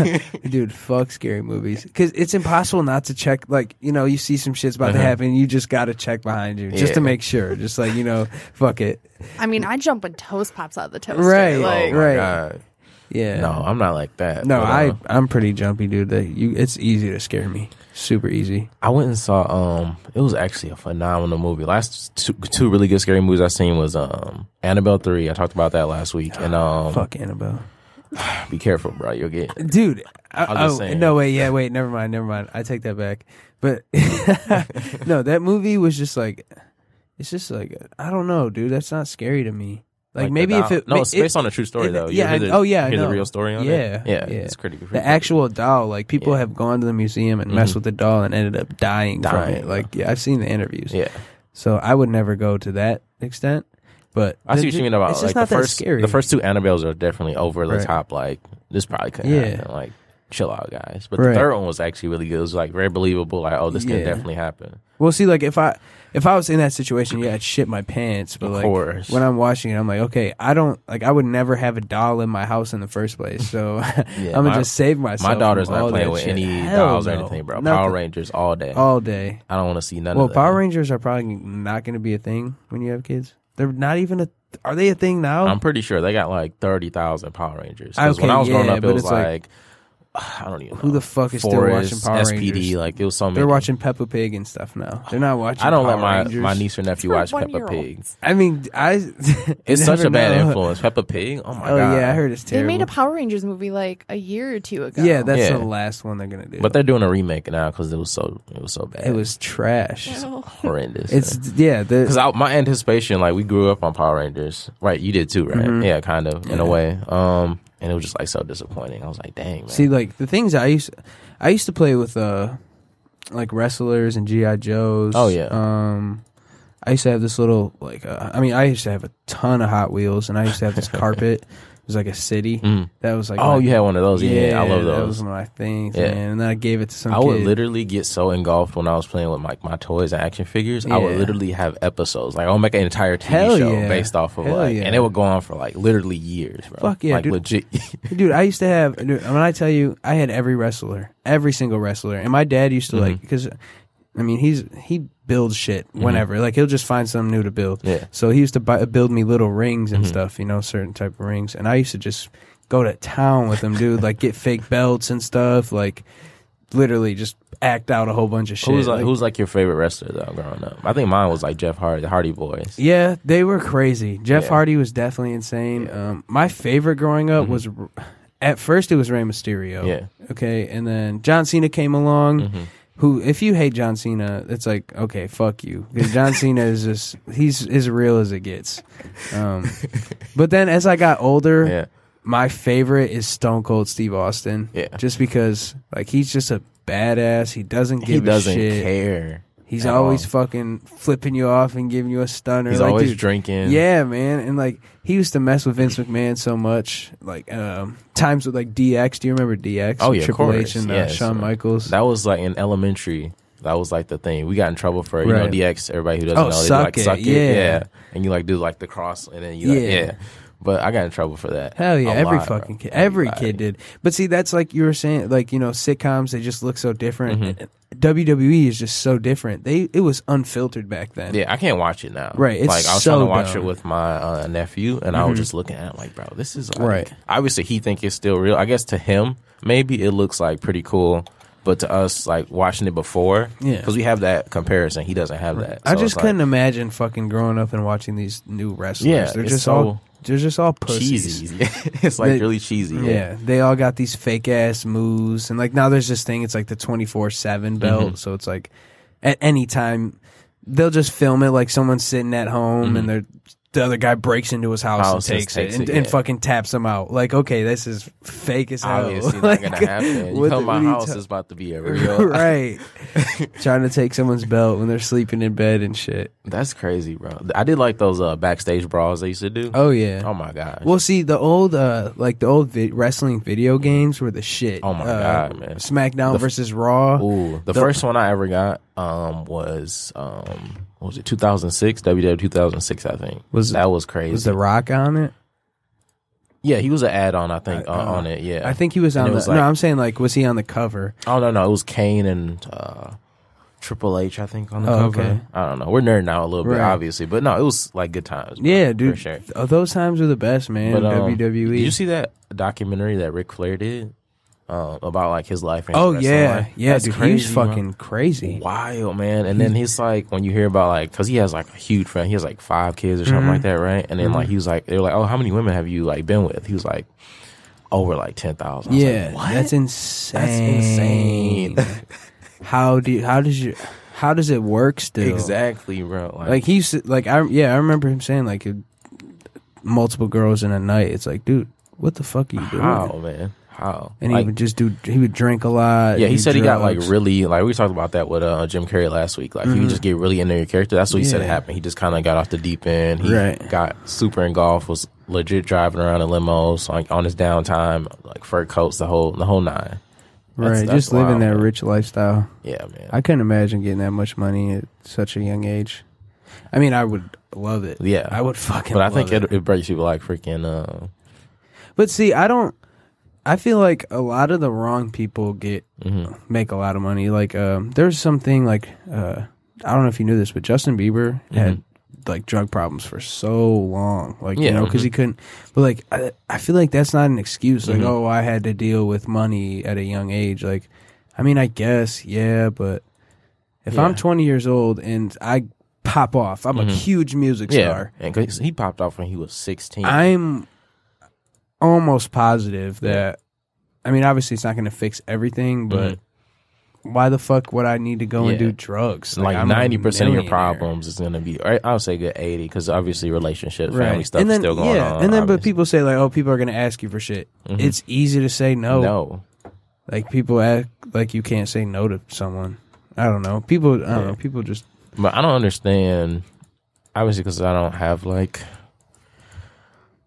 dude. Fuck scary movies because it's impossible not to check. Like you know, you see some shit's about to Uh-huh. happen, you just got to check behind you just to Yeah. make sure. Just like you know, fuck it. I mean, I jump when toast pops out of the toaster. Right. Like, Oh my Right. god. Yeah. No, I'm not like that. No, but, uh, I I'm pretty jumpy, dude. That you, it's easy to scare me. Super easy. I went and saw. Um, it was actually a phenomenal movie. Last two, two really good scary movies I seen was um Annabelle three. I talked about that last week. And um, Fuck Annabelle. be careful, bro. You'll get. Dude, I, I'm just oh, saying. no, wait, yeah, wait, never mind, never mind. I take that back. But no, that movie was just like, it's just like, I don't know, dude. That's not scary to me. Like, the maybe if doll- it, no, it's it- based on a true story it- though. You yeah, hear I- the- oh, yeah, I hear the know. real story on Yeah, it. Yeah, yeah. it's pretty. the actual doll. Like people Yeah. have gone to the museum and messed Mhm. with the doll and ended up dying, from Dying, it. Like, yeah, I've seen the interviews. Yeah, So I would never go to that extent. But I see the- what you mean about it's like just the not that first. scary. The first two Annabelles are definitely over the Right. top. Like this probably couldn't Yeah. happen. Like chill out, guys. But Right. the third one was actually really good. It was like very believable. Like oh, this Yeah. can definitely happen. Well, see, like if I if I was in that situation, yeah, I'd shit my pants. But Of like course. when I'm watching it, I'm like, okay, I don't like. I would never have a doll in my house in the first place, so I'm gonna my- just save myself. My daughter's from not all playing that with shit. any Hell dolls or no. anything, bro. Nothing. Power Rangers all day. all day. I don't want to see none Well, of that. Power Rangers are probably not going to be a thing when you have kids. They're not even a. Are they a thing now? I'm pretty sure they got like thirty thousand Power Rangers. Because Okay, when I was growing yeah, up, it but was it's like- like, I don't even know. Who the fuck is still Forrest, watching Power S P D, Rangers? like it was so many. They're watching Peppa Pig and stuff now. They're not watching. I don't Power let my, Rangers. my niece or nephew For watch Peppa one-year-olds. Pig. I mean, I. It's you such never a bad know. influence. Peppa Pig. Oh my Oh god. yeah, I heard it's They terrible. made a Power Rangers movie like a year or two ago. Yeah, that's Yeah. the last one they're gonna do. But they're doing a remake now because it was so it was so bad. it was trash. Oh. horrendous. It's yeah. The, because my anticipation, like we grew up on Power Rangers, right? You did too, right? Mhm. Yeah, kind of in Yeah. a way. Um, and it was just like so disappointing. I was like, dang, man. see, like the things I used, I used to play with, uh, like wrestlers and G I Joes. Oh, yeah. Um, I used to have this little like, uh, I mean, I used to have a ton of Hot Wheels, and I used to have this carpet It was like a city. Mm. That was like oh, my, you had one of those. Yeah, yeah, I love That those. was one of my things, Yeah. man. And then I gave it to some I kid. would literally get so engulfed when I was playing with like my toys and action figures. I would Yeah. literally have episodes. Like I would make an entire T V Hell show yeah. based off of Hell like, yeah. and it would go on for like literally years, bro. Fuck yeah, like dude. legit. Dude, I used to have, dude, when I tell you, I had every wrestler, every single wrestler. And my dad used to Mhm. like, because, I mean, he's, he builds shit whenever. Like, he'll just find something new to build. Yeah. So he used to buy, build me little rings and Mhm. stuff, you know, certain type of rings. And I used to just go to town with him, dude, like get fake belts and stuff, like literally just act out a whole bunch of shit. Who's like, who's like your favorite wrestler though growing up? I think mine was like Jeff Hardy, the Hardy Boys. Yeah, they were crazy. Jeff Yeah. Hardy was definitely insane. Um, my favorite growing up was, at first it was Rey Mysterio. Yeah. Okay, and then John Cena came along. Mhm. Who, if you hate John Cena, it's like, okay, fuck you. Because John Cena is just, he's as real as it gets. Um, but then as I got older, Yeah. my favorite is Stone Cold Steve Austin. Yeah. Just because, like, he's just a badass. He doesn't give He doesn't a shit. care. He's at always all. fucking flipping you off and giving you a stunner. He's like, always dude, drinking. Yeah, man. And like he used to mess with Vince McMahon so much. Like um, times with like D X. Do you remember D X? Oh With yeah, of Triple course. H and uh, Yes, Shawn man. Michaels. That was like in elementary. That was like the thing. We got in trouble for you know Right. D X. Everybody who doesn't Oh, know, they do, suck like it, suck it. yeah. Yeah, and you like do like the cross, and then you like, Yeah. yeah. But I got in trouble for that. Hell yeah, A every lot, fucking bro. kid, every Everybody. kid did. But see, that's like you were saying, like you know, sitcoms they just look so different. Mhm. W W E is just so different. They it was unfiltered back then. Yeah, I can't watch it now. Right, it's like I was so trying to watch dumb. it with my uh, nephew, and I was Mhm. just looking at it like, bro, this is like, Right. obviously he think it's still real. I guess to him, maybe it looks like pretty cool, but to us, like watching it before, Yeah. because we have that comparison. He doesn't have that. I So just it's couldn't like, imagine fucking growing up and watching these new wrestlers. Yeah, they're it's just so all they're just all pussies. cheesy. It's like They- really cheesy. Yeah. Yeah. they all got these fake ass moves, and like now there's this thing. It's like the twenty-four seven belt, Mhm. so it's like at any time they'll just film it like someone's sitting at home, Mhm. and they're the other guy breaks into his house, House and just takes, takes it, and, it, and yeah. fuking taps him out. Like, okay, this is fake as hell. Obviously Like, not gonna happen. You what come the- to my what are you house, ta- it's about to be a real. right. Trying to take someone's belt when they're sleeping in bed and shit. That's crazy, bro. I did like those uh, backstage brawls they used to do. Oh yeah. Oh my gosh. Well, see, the old, uh, like the old vi- wrestling video games were the shit. Oh my Uh, God, man. SmackDown The f- versus Raw. Ooh, the, The- first one I ever got um, was um, what was it two thousand six W W E two thousand six I think. Was- that was crazy? Was The Rock on it? yeah, he was an add on I think Uh, on, on it. Yeah, I think he was And on it the. was like- no, I'm saying like, was he on the cover? Oh no, no, it was Kane and uh, Triple H I think on the Oh, cover. okay. I don't know. We're nerding out a little bit, Right. obviously, but no, it was like good times. bro, Yeah, dude. for sure. Oh, those times were the best, man. But, um, W W E. Did you see that documentary that Ric Flair did uh, about like his life? And his Oh wrestling yeah, life? yeah, That's dude. crazy, he was bro. fucking crazy. Wild, man. And then he's like, when you hear about like, because he has like a huge friend, he has like five kids or something Mhm. like that, right? And then Mhm. like he was like, they were like, oh, how many women have you like been with? He was like, over like ten thousand. Yeah, like, what? that's insane. insane. how do you, how does you how does it work still? Exactly, bro. Like, Like he used to, like I yeah I remember him saying like it- multiple girls in a night. It's like, dude, what the fuck are you doing? how, man? How? And he Like, would just do. He would drink a lot. yeah, he do said he got like drugs. really like we talked about that with uh, Jim Carrey last week. Like he Mhm. would just get really into your character. That's what he said Yeah. happened. He just kind of got off the deep end. He Right. got super engulfed. Was legit driving around in limos, like on his downtime, like fur coats, the whole the whole nine. That's- Right, that's just living wild, that man. rich lifestyle. Yeah, man. I couldn't imagine getting that much money at such a young age. I mean, I would love it. Yeah. I would fucking. but I love think it. it, it breaks people like freaking. Uh, But see, I don't. I feel like a lot of the wrong people get mhm. make a lot of money. Like, um, there's something like uh, I don't know if you knew this, but Justin Bieber had Mhm. like drug problems for so long. Like, you Yeah, know, because mhm. he couldn't. But like, I, I feel like that's not an excuse. Like, Mhm. oh, I had to deal with money at a young age. Like, I mean, I guess, yeah, but if Yeah. I'm twenty years old and I pop off, I'm a Mhm. huge music yeah, star. and 'cause he popped off when he was sixteen. I'm almost positive Yeah. that. I mean, obviously, it's not going to fix everything, but why the fuck would I need to go and Mm-hmm. Yeah. do drugs? like I'm a ninety percent of your millionaire. problems is gonna be. I I would say good eighty because obviously relationships, family Right. stuff and is then, still going yeah, on. and then, but obviously. people say like, "Oh, people are going to ask you for shit." Mhm. It's easy to say no. no, Like people act like you can't say no to someone. I don't know. People, I don't Yeah. know. People just but I don't understand. Obviously, because I don't have like.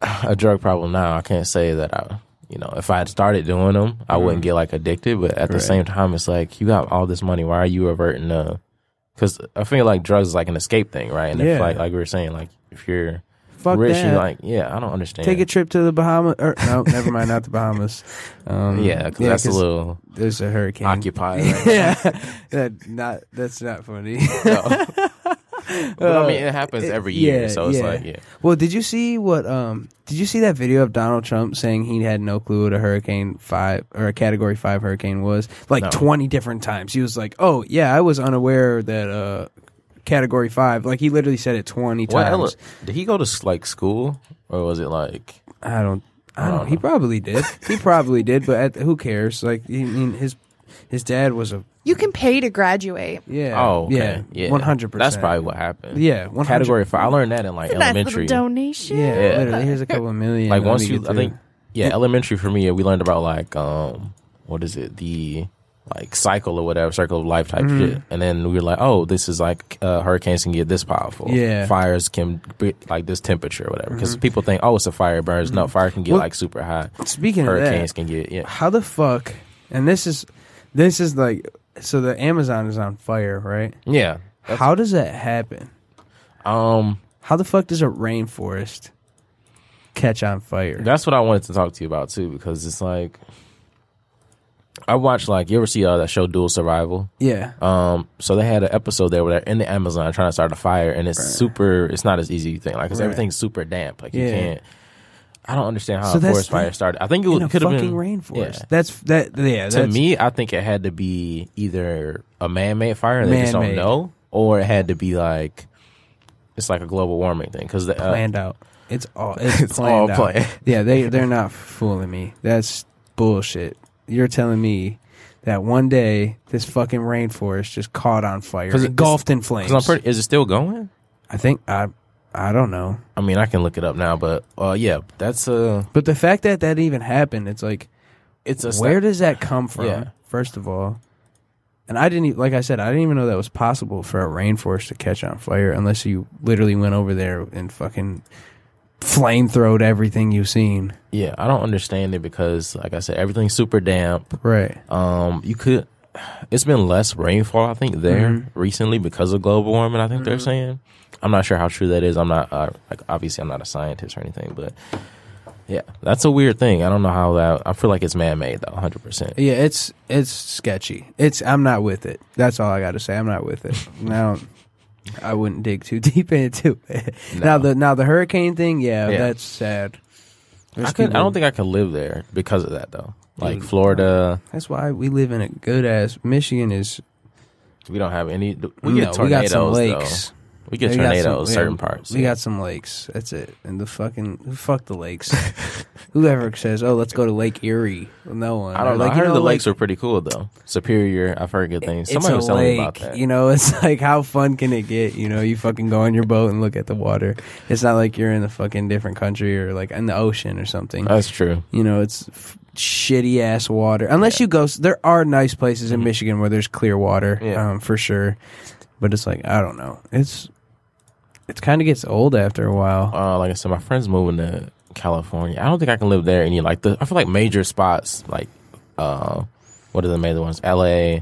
a drug problem now. I can't say that I, you know, if I had started doing them, I wouldn't get like addicted. But at the Right. same time, it's like you got all this money. Why are you reverting to? Because I feel like drugs is like an escape thing, right? And Yeah. if like like we were saying, like if you're Fuck rich, that. you like yeah, I don't understand. Take a trip to the Bahamas. Or, no, never mind, not the Bahamas. Um, yeah, because that's a 'cause little There's a hurricane. occupied. Right? yeah, that not that's not funny. No. But I mean, it happens every year, yeah, so it's yeah. like yeah. Well, did you see what? Um, did you see that video of Donald Trump saying he had no clue what a Hurricane Five or a Category Five hurricane was? Like No. twenty different times. He was like, "Oh yeah, I was unaware that uh, Category Five." Like he literally said it twenty What ele- times. did he go to like school or was it like? I don't. I I don't. don't He know. probably did. He probably did. But at, who cares? Like, I mean, his his dad was a You can pay to graduate. yeah. Oh, okay. yeah, yeah, one hundred percent. That's probably what happened. Yeah, one hundred Category five. I learned that in like It's a nice elementary. little donation. Yeah, Yeah. literally. Here's a couple of million. Like let once me you, get I through. think, yeah, elementary for me, we learned about like, um, what is it, the like cycle or whatever, circle of life type Mm-hmm. shit, and then we were like, oh, this is like uh, hurricanes can get this powerful, Yeah. fires can be like this temperature or whatever, because people think, oh, it's a fire it burns. No, fire can get Well, like super high. Speaking Hurricanes of can get yeah. that, how the fuck? And this is this is like so the Amazon is on fire, right? Yeah. How does that happen? Um, How the fuck does a rainforest catch on fire? that's what I wanted to talk to you about too, because it's like I watched like you ever see uh, that show Dual Survival? yeah. Um, so they had an episode there where they're in the Amazon trying to start a fire, and it's super. It's not as easy as you think, like, because Right. everything's super damp. Like you Yeah. can't. I don't understand how So a that's forest the- fire started. I think In it a could have fucking been rainforest. yeah. That's that. Yeah. To That's, me, I think it had to be either a man-made fire, and they just don't Man-made. know, or it had to be like it's like a global warming thing because uh, planned out. It's all. It's, It's planned all out. planned. Yeah. They they're not fooling me. That's bullshit. You're telling me that one day this fucking rainforest just caught on fire, 'Cause it- engulfed in flames. Because I'm pretty. Is it still going? I think I. I don't know. I mean, I can look it up now, but uh, yeah, that's uh But the fact that that even happened, it's like, it's a where does that come from? Yeah. First of all, and I didn't, e- like I said, I didn't even know that was possible for a rainforest to catch on fire unless you literally went over there and fucking flamethrowed everything you've seen. yeah. I don't understand it because, like I said, everything's super damp. Right. Um, you could. It's been less rainfall, I think, there Mhm. recently because of global warming. I think they're saying. I'm not sure how true that is. I'm not uh, like obviously I'm not a scientist or anything, but yeah, that's a weird thing. I don't know how that. I feel like it's man-made though, one hundred percent. Yeah, it's it's sketchy. It's I'm not with it. That's all I got to say. I'm not with it. Now, I wouldn't dig too deep into it. Now the now the hurricane thing, yeah, Yeah. that's sad. There's I could. I people- don't think I could live there because of that though. Like Dude, Florida, That's why we live in a good ass. Michigan is we don't have any. We no, get tornadoes we got some lakes. though. We get We got tornadoes some- certain yeah, parts. We yeah. got some lakes. That's it. And the fucking fuck the lakes. Whoever says, "Oh, let's go to Lake Erie," well, no one. I don't Or know. like, I you heard know, the like, lakes were pretty cool though. Superior, I've heard good things. It's Somebody a was telling lake. me about that. You know, it's like how fun can it get? You know, you fucking go on your boat and look at the water. It's not like you're in a fucking different country or like in the ocean or something. That's true. You know, it's f- shitty ass water. Unless you go, s- there are nice places in Michigan where there's clear water, Yeah. um, for sure. But it's like I don't know. It's it kind of gets old after a while. Uh, like I said, my friend's moving to California. I don't think I can live there. Any like the I feel like major spots like uh, what are the major ones? L A,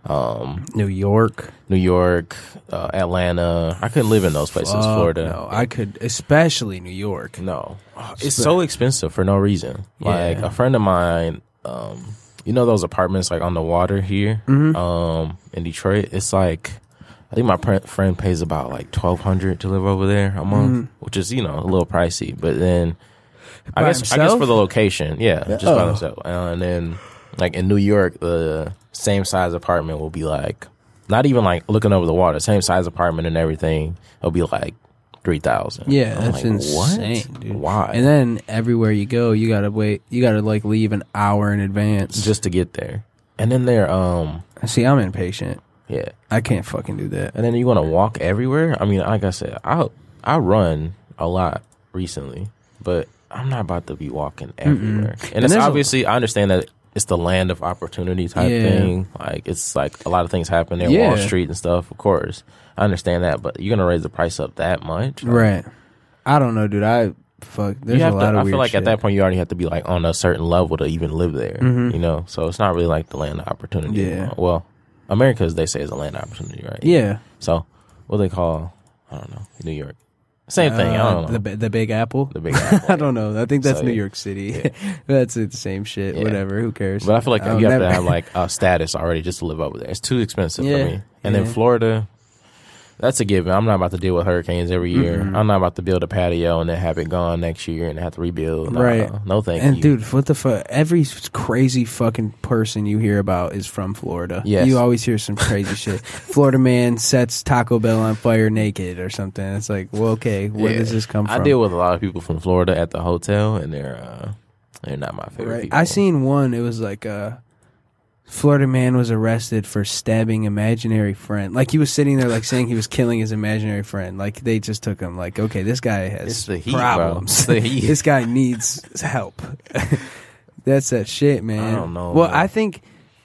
um, New York, New York, uh, Atlanta. I couldn't live in those places. Fuck Florida. No, I could, especially New York. No, it's so expensive for no reason. Like Yeah. a friend of mine, um, you know those apartments like on the water here, Mm-hmm. um, in Detroit. It's like I think my pr- friend pays about like twelve hundred to live over there a month, which is you know a little pricey. But then I By guess I guess himself? for the location, yeah, just by Oh. themselves. Uh, and then like in New York, the same size apartment will be like not even like looking over the water. Same size apartment and everything. It'll be like three thousand. Yeah, I'm that's like, insane, what? dude. Why? And then everywhere you go, you gotta wait. You gotta like leave an hour in advance. just to get there. And then they're um See, I'm impatient. yeah. I can't fucking do that. And then you want to walk everywhere. I mean, like I said, I I run a lot recently, but I'm not about to be walking everywhere. And, And it's there's a- obviously I understand that it's the land of opportunity type Yeah. thing. Like it's like a lot of things happen there, Yeah. Wall Street and stuff. Of course, I understand that, but you're gonna raise the price up that much, Like, Right. I don't know, dude. I fuck. There's you have a lot to, of I weird feel like shit. at that point you already have to be like on a certain level to even live there. Mhm. You know, so it's not really like the land of opportunity. Yeah. anymore. Well, America, as they say, is a land of opportunity, right? Yeah. So what do they call? I don't know. New York. Same thing. I Uh, don't know. The, bi- the Big Apple. The Big Apple. I don't know. I think that's So, New yeah. York City. Yeah. That's it, the same shit. Yeah. Whatever. Who cares? But I feel like I'll you have never- to have like a status already just to live over there. It's too expensive Yeah. for me. And Yeah. then Florida, that's a given. I'm not about to deal with hurricanes every year. Mm-mm. I'm not about to build a patio and then have it gone next year and have to rebuild. Nah, Right. No, thank And you. dude, what the fuck? Every crazy fucking person you hear about is from Florida. Yes. You always hear some crazy shit. Florida man sets Taco Bell on fire naked or something. It's like, well, okay, where Yeah. does this come from? I deal with a lot of people from Florida at the hotel, and they're uh, they're not my favorite Right. people. I seen one. It was like a Florida man was arrested for stabbing imaginary friend. Like he was sitting there, like saying he was killing his imaginary friend. Like they just took him. Like, okay, this guy It's has the heat, bro. problems. It's the heat. This guy needs help. That's that shit, man. I don't know, Well, man. I think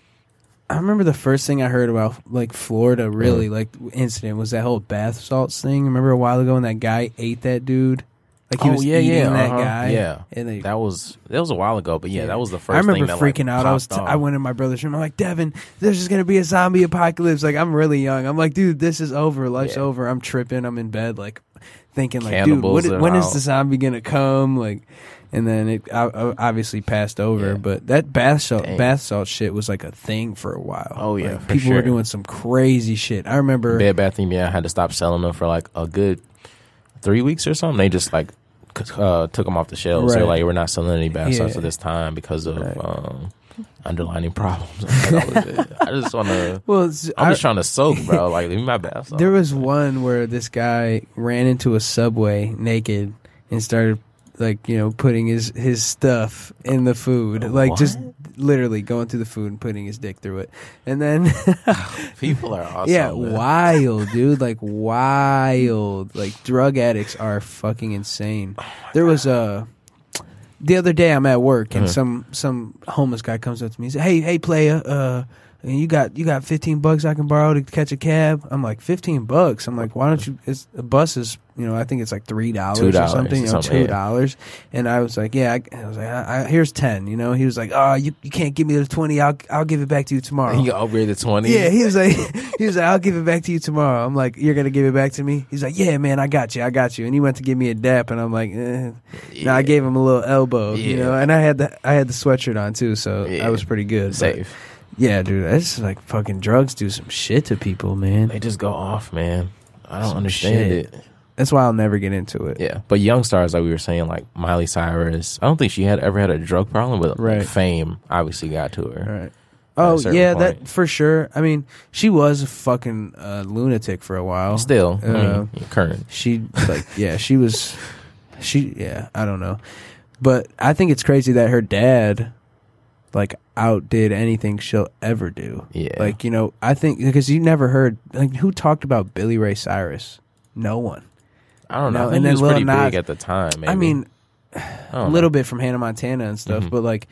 I remember the first thing I heard about like Florida, really Mm. like incident was that whole bath salts thing. Remember a while ago when that guy ate that dude? Like he Oh, was yeah, eating yeah, that uh-huh. guy. Yeah. and they, That was that was a while ago, but yeah, that was the first. I remember thing that, freaking like, out. I was. popped T- off. I went in my brother's room. I'm like, Devin, there's just gonna be a zombie apocalypse. Like I'm really young. I'm like, dude, this is over. Life's Yeah. over. I'm tripping. I'm in bed, like thinking, like, dude, Cannibals what, are when is out. the zombie gonna come? Like, and then it I, I obviously passed over. Yeah. But that bath salt, Dang. bath salt shit was like a thing for a while. Oh, yeah, Like, for people were sure. doing some crazy shit. I remember. Bed Bath and Beyond had to stop selling them for like a good three weeks or something. They just like c- uh, took them off the shelves. They're Right. like, we're not selling any bath salts Yeah. at this time because of Right. um, underlining problems. That was it. I just want to. Well, it's, I'm I- just trying to soak, bro. Like, leave me my bath salt. There was one where this guy ran into a Subway naked and started like, you know, putting his his stuff in the food. Like What? just literally going through the food and putting his dick through it. And then People are awesome. yeah, man. wild, dude, like wild. Like drug addicts are fucking insane. There was a the other day I'm at work and Uh-huh. some some homeless guy comes up to me and says, "Hey, hey, player, uh, and you got you got fifteen bucks I can borrow to catch a cab?" I'm like, fifteen bucks. I'm like, why don't you? It's a bus is you know I think it's like three dollars Two or dollars something. or You know, something, two yeah. dollars. And I was like, yeah. I, I was like, I, I, here's ten. You know, he was like, oh, you you can't give me the twenty. I'll I'll give it back to you tomorrow. You upgrade to twenty. Yeah, he was like, he was like, I'll give it back to you tomorrow. I'm like, you're gonna give it back to me? He's like, yeah, man, I got you, I got you. And he went to give me a dap, and I'm like, eh. No, I gave him a little elbow, you Yeah. know. And I had the I had the sweatshirt on too, so Yeah. I was pretty good. But safe. yeah, dude, that's like fucking drugs do some shit to people, man. They just go off, man. I don't Some understand shit. it. That's why I'll never get into it. Yeah, but young stars, like we were saying, like Miley Cyrus. I don't think she had ever had a drug problem, but like, Right. fame obviously got to her. Right. At Oh a certain yeah, point. that for sure. I mean, she was a fucking uh, lunatic for a while. Still, I Uh, mean, yeah, current. She like yeah, she was she yeah, I don't know. But I think it's crazy that her dad like outdid anything she'll ever do. Yeah. Like, you know, I think because you never heard like who talked about Billy Ray Cyrus? No one. I don't know. No, I think and he then was Lil pretty Nas- big at the time. Maybe. I mean, I a don't little know. bit from Hannah Montana and stuff, Mhm. but like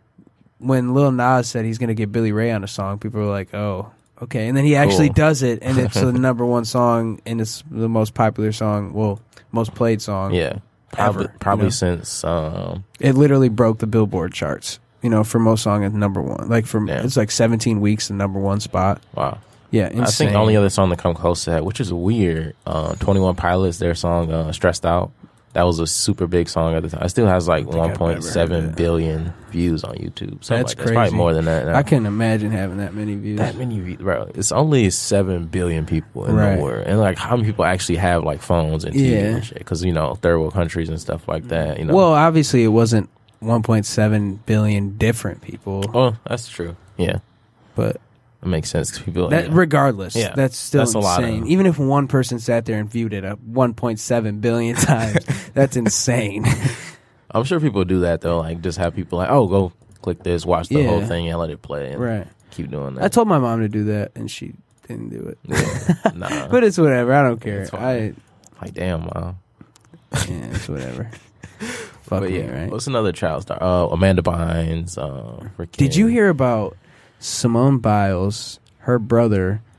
when Lil Nas said he's going to get Billy Ray on a song, people were like, "Oh, okay." And then he actually Cool. does it, and it's the number one song, and it's the most popular song, well, most played song. Yeah, probably, ever, you probably know? since. Um, It literally broke the Billboard charts. You know, for most song at number one. Like for Yeah. it's like seventeen weeks, the number one spot. wow. Yeah, insane. I think the only other song that come close to that, which is weird, uh, Twenty One Pilots, their song uh, "Stressed Out." That was a super big song at the time. It still has like think I've one ever point heard seven that. billion views on YouTube. Something That's like that. It's crazy. probably more than that. Now. I couldn't imagine having that many views. That many views, bro. It's only seven billion people in Right. the world, and like how many people actually have like phones and T V Yeah. and shit? Because you know, third world countries and stuff like that. You know, Well, obviously, it wasn't one point seven billion different people, oh, that's true. Yeah, but it makes sense. 'Cause people, that yeah. regardless, Yeah. that's still That's a lot insane. of- Even if one person sat there and viewed it a one point seven billion times, that's insane. I'm sure people do that though. Like, just have people like, oh, go click this, watch the Yeah. whole thing, and let it play, and Right. keep doing that. I told my mom to do that, and she didn't do it. Yeah. Nah, But it's whatever. I don't care. It's fine. I like, damn, mom. yeah, it's whatever. Fuck But me, yeah, right? what's another child star? Uh, Amanda Bynes. Uh, Did you hear about Simone Biles? Her brother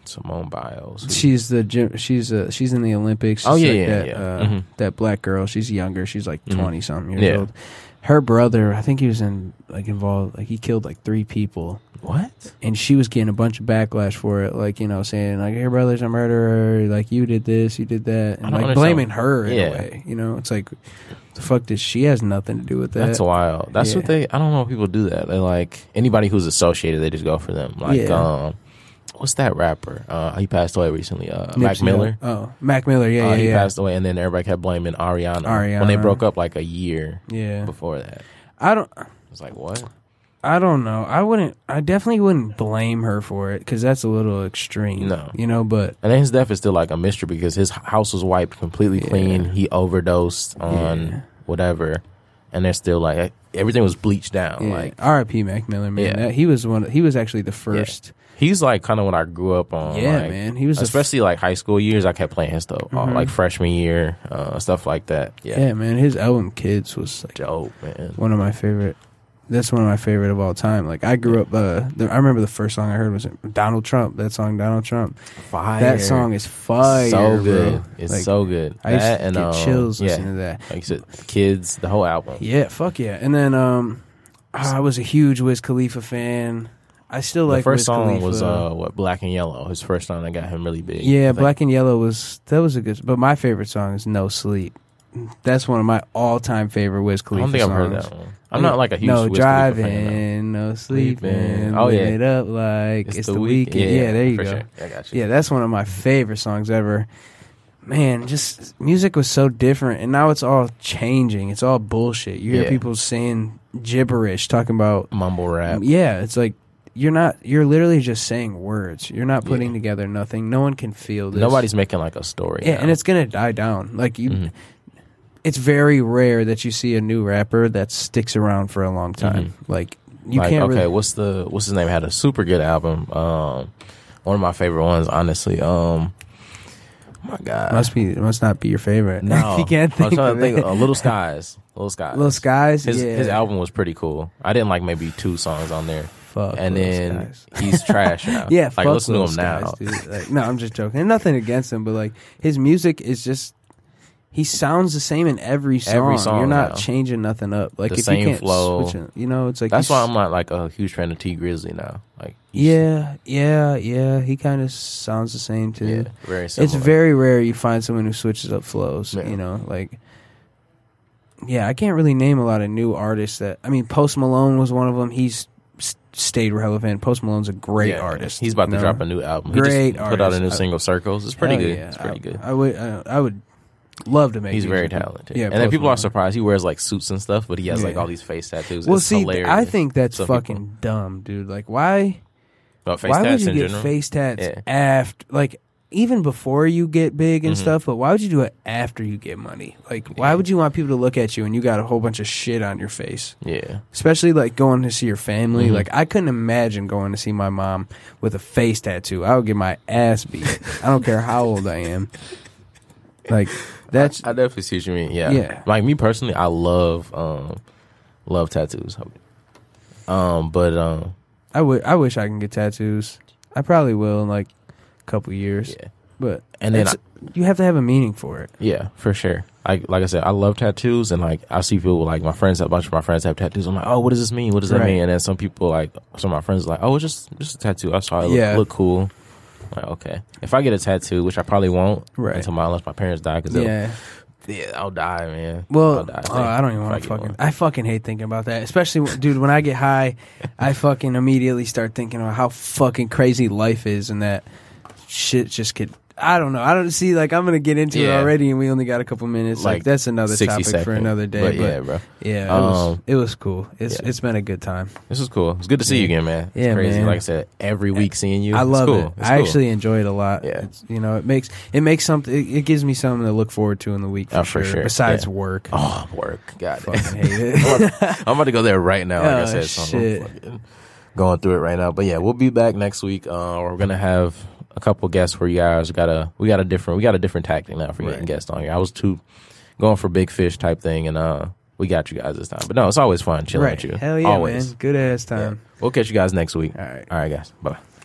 Simone Biles. She's the gym. She's uh, she's in the Olympics. She's Oh, yeah, like yeah, that, yeah. Uh, Mhm. That black girl. She's younger. She's like Mhm. twenty something years Yeah. old. Her brother, I think he was in like involved. Like he killed like three people, What? and she was getting a bunch of backlash for it. Like you know, saying like your brother's a murderer. Like you did this, you did that, I and don't like understand. blaming her in Yeah. a way. You know, it's like the fuck did she has nothing to do with that. That's wild. That's what Yeah. they. I don't know if people do that. They like anybody who's associated. They just go for them. Like, Yeah. um, what's that rapper? Uh, he passed away recently. Uh, Mac Nipsey Miller. Hussle. Oh, Mac Miller. Yeah, uh, yeah, he yeah. passed away, and then everybody kept blaming Ariana, when they Ariana. broke up like a year yeah. before that. I don't. It was like, what? I don't know. I wouldn't. I definitely wouldn't blame her for it because that's a little extreme. No. you know. But And then his death is still like a mystery because his house was wiped completely Yeah. clean. He overdosed on Yeah. whatever, and they're still like everything was bleached down. yeah. Like R I P Mac Miller, man. Yeah. That, he was one. He was actually the first. he's like kind of what I grew up on. Yeah, like, man. He was the f- especially like high school years. I kept playing his stuff, uh, Mhm. like freshman year, uh, stuff like that. Yeah, Yeah. man. His album "Kids" was like dope, man. one of my favorite. That's one of my favorite of all time. Like I grew up. Uh, the, I remember the first song I heard was Donald Trump. That song, Donald Trump. Fire. That song is fire. so bro. good. It's Like, so good. I used That to and get um, chills yeah, listening to that. like you said, Kids, the whole album. Yeah, fuck yeah. And then um, I was a huge Wiz Khalifa fan. I still The like first Wiz song Khalifa. was uh, what Black and Yellow. His first song that got him really big. I Yeah, think. Black and Yellow was that was a good. But my favorite song is No Sleep. That's one of my all-time favorite Wiz I Khalifa don't think I've songs. heard that one. I'm not like a huge no Wiz Khalifa fan. driving, no sleeping. Sleeping. Oh, living yeah. it up like it's, the, weekend. Yeah, there you for go. Sure. I got you. Yeah, that's one of my favorite songs ever. Man, just music was so different, and now it's all changing. It's all bullshit. You hear Yeah. people saying gibberish, talking about Mumble rap. yeah. It's like you're not. You're literally just saying words. You're not putting Yeah. together nothing. No one can feel this. Nobody's making like a story. Yeah, now. and it's gonna die down. Like you, Mhm. it's very rare that you see a new rapper that sticks around for a long time. Like you like, can't. okay, really, what's the what's his name? Had a super good album. Um, one of my favorite ones, honestly. Um, oh my God, must be must not be your favorite. no. If you can't I was think trying of to think. it. Uh, Little Skies, Little Skies, Little Skies. His yeah. his album was pretty cool. I didn't like maybe two songs on there, Fuck and Little then Skies. he's trash now. Yeah, like fuck listen to Little him now. Skies, dude. Like, no, I'm just joking. And nothing against him, but like his music is just. He sounds the same in every song. Every song You're not now. changing nothing up. Like The if same you can't flow. switch it, you know, it's like That's you why s- I'm not like a huge fan of T Grizzly now. Like he's- Yeah, yeah, yeah. He kind of sounds the same too. yeah, very similar. It's very rare you find someone who switches up flows. Yeah. You know, like yeah, I can't really name a lot of new artists that. I mean, Post Malone was one of them. He's s- stayed relevant. Post Malone's a great Yeah, artist. He's about you to know? drop a new album. Great he just put out a artist. new I- single, Circles. It's pretty Hell good. yeah. It's pretty I, good. I would. I, I would love to make. He's very music. talented. Yeah, and then Post people Malone. are surprised he wears like suits and stuff, but he has like Yeah. all these face tattoos. Well, It's see, hilarious. I think that's Some fucking people- dumb, dude. Like, why? But face why would tats you in get general. face tats Yeah. after? Like, even before you get big and Mhm. stuff, but why would you do it after you get money? Like, why would you want people to look at you and you got a whole bunch of shit on your face? Yeah, Especially like going to see your family. Mhm. Like, I couldn't imagine going to see my mom with a face tattoo. I would get my ass beat. I don't care how old I am. Like, that's I, I definitely see what you mean. Yeah, Yeah. Like me personally, I love um love tattoos. Um, but um, I would. I wish I can get tattoos. I probably will in like a couple years. yeah, But and then it's- you have to have a meaning for it. yeah, for sure. Like like I said, I love tattoos, and like I see people like my friends, a bunch of my friends have tattoos. I'm like, oh, what does this mean? What does that Right. mean? And then some people like some of my friends are like, oh, it's just just a tattoo. I saw it look, Yeah. look cool. Like, okay, if I get a tattoo, which I probably won't Right. until my unless my parents die, because Yeah. yeah, I'll die, man. Well, I'll die. oh, I don't even If want get to fucking. one. I fucking hate thinking about that. Especially, when- dude, when I get high, I fucking immediately start thinking about how fucking crazy life is, and that shit just could. I don't know. I don't see. Like, I'm gonna get into it Yeah. already, and we only got a couple minutes. Like, Like that's another sixty topic for seconds. another day. But But, yeah, bro, yeah, it was. Um, It was cool. It's yeah. it's been a good time. this is cool. It's good to see you again, man. It's Yeah, crazy. man. Like I said, every week seeing you. I it's love cool. it. It's I cool. actually enjoy it a lot. Yeah. It's, you know, it makes it makes something. It, it gives me something to look forward to in the week for, Oh, for sure. Besides Yeah. work. Oh, work. God damn. Fucking hate it. I'm, about, I'm about to go there right now. Like I Oh, said, so I'm shit. fucking going through it right now. But yeah, we'll be back next week. Uh, we're gonna have a couple guests for you guys. We got a we got a different we got a different tactic now for getting Right. guests on here. I was too going for big fish type thing, and uh, we got you guys this time. But no, it's always fun chilling Right. with you. Hell yeah, always. man. Good ass Yeah. time. We'll catch you guys next week. All right. All right, guys. Bye.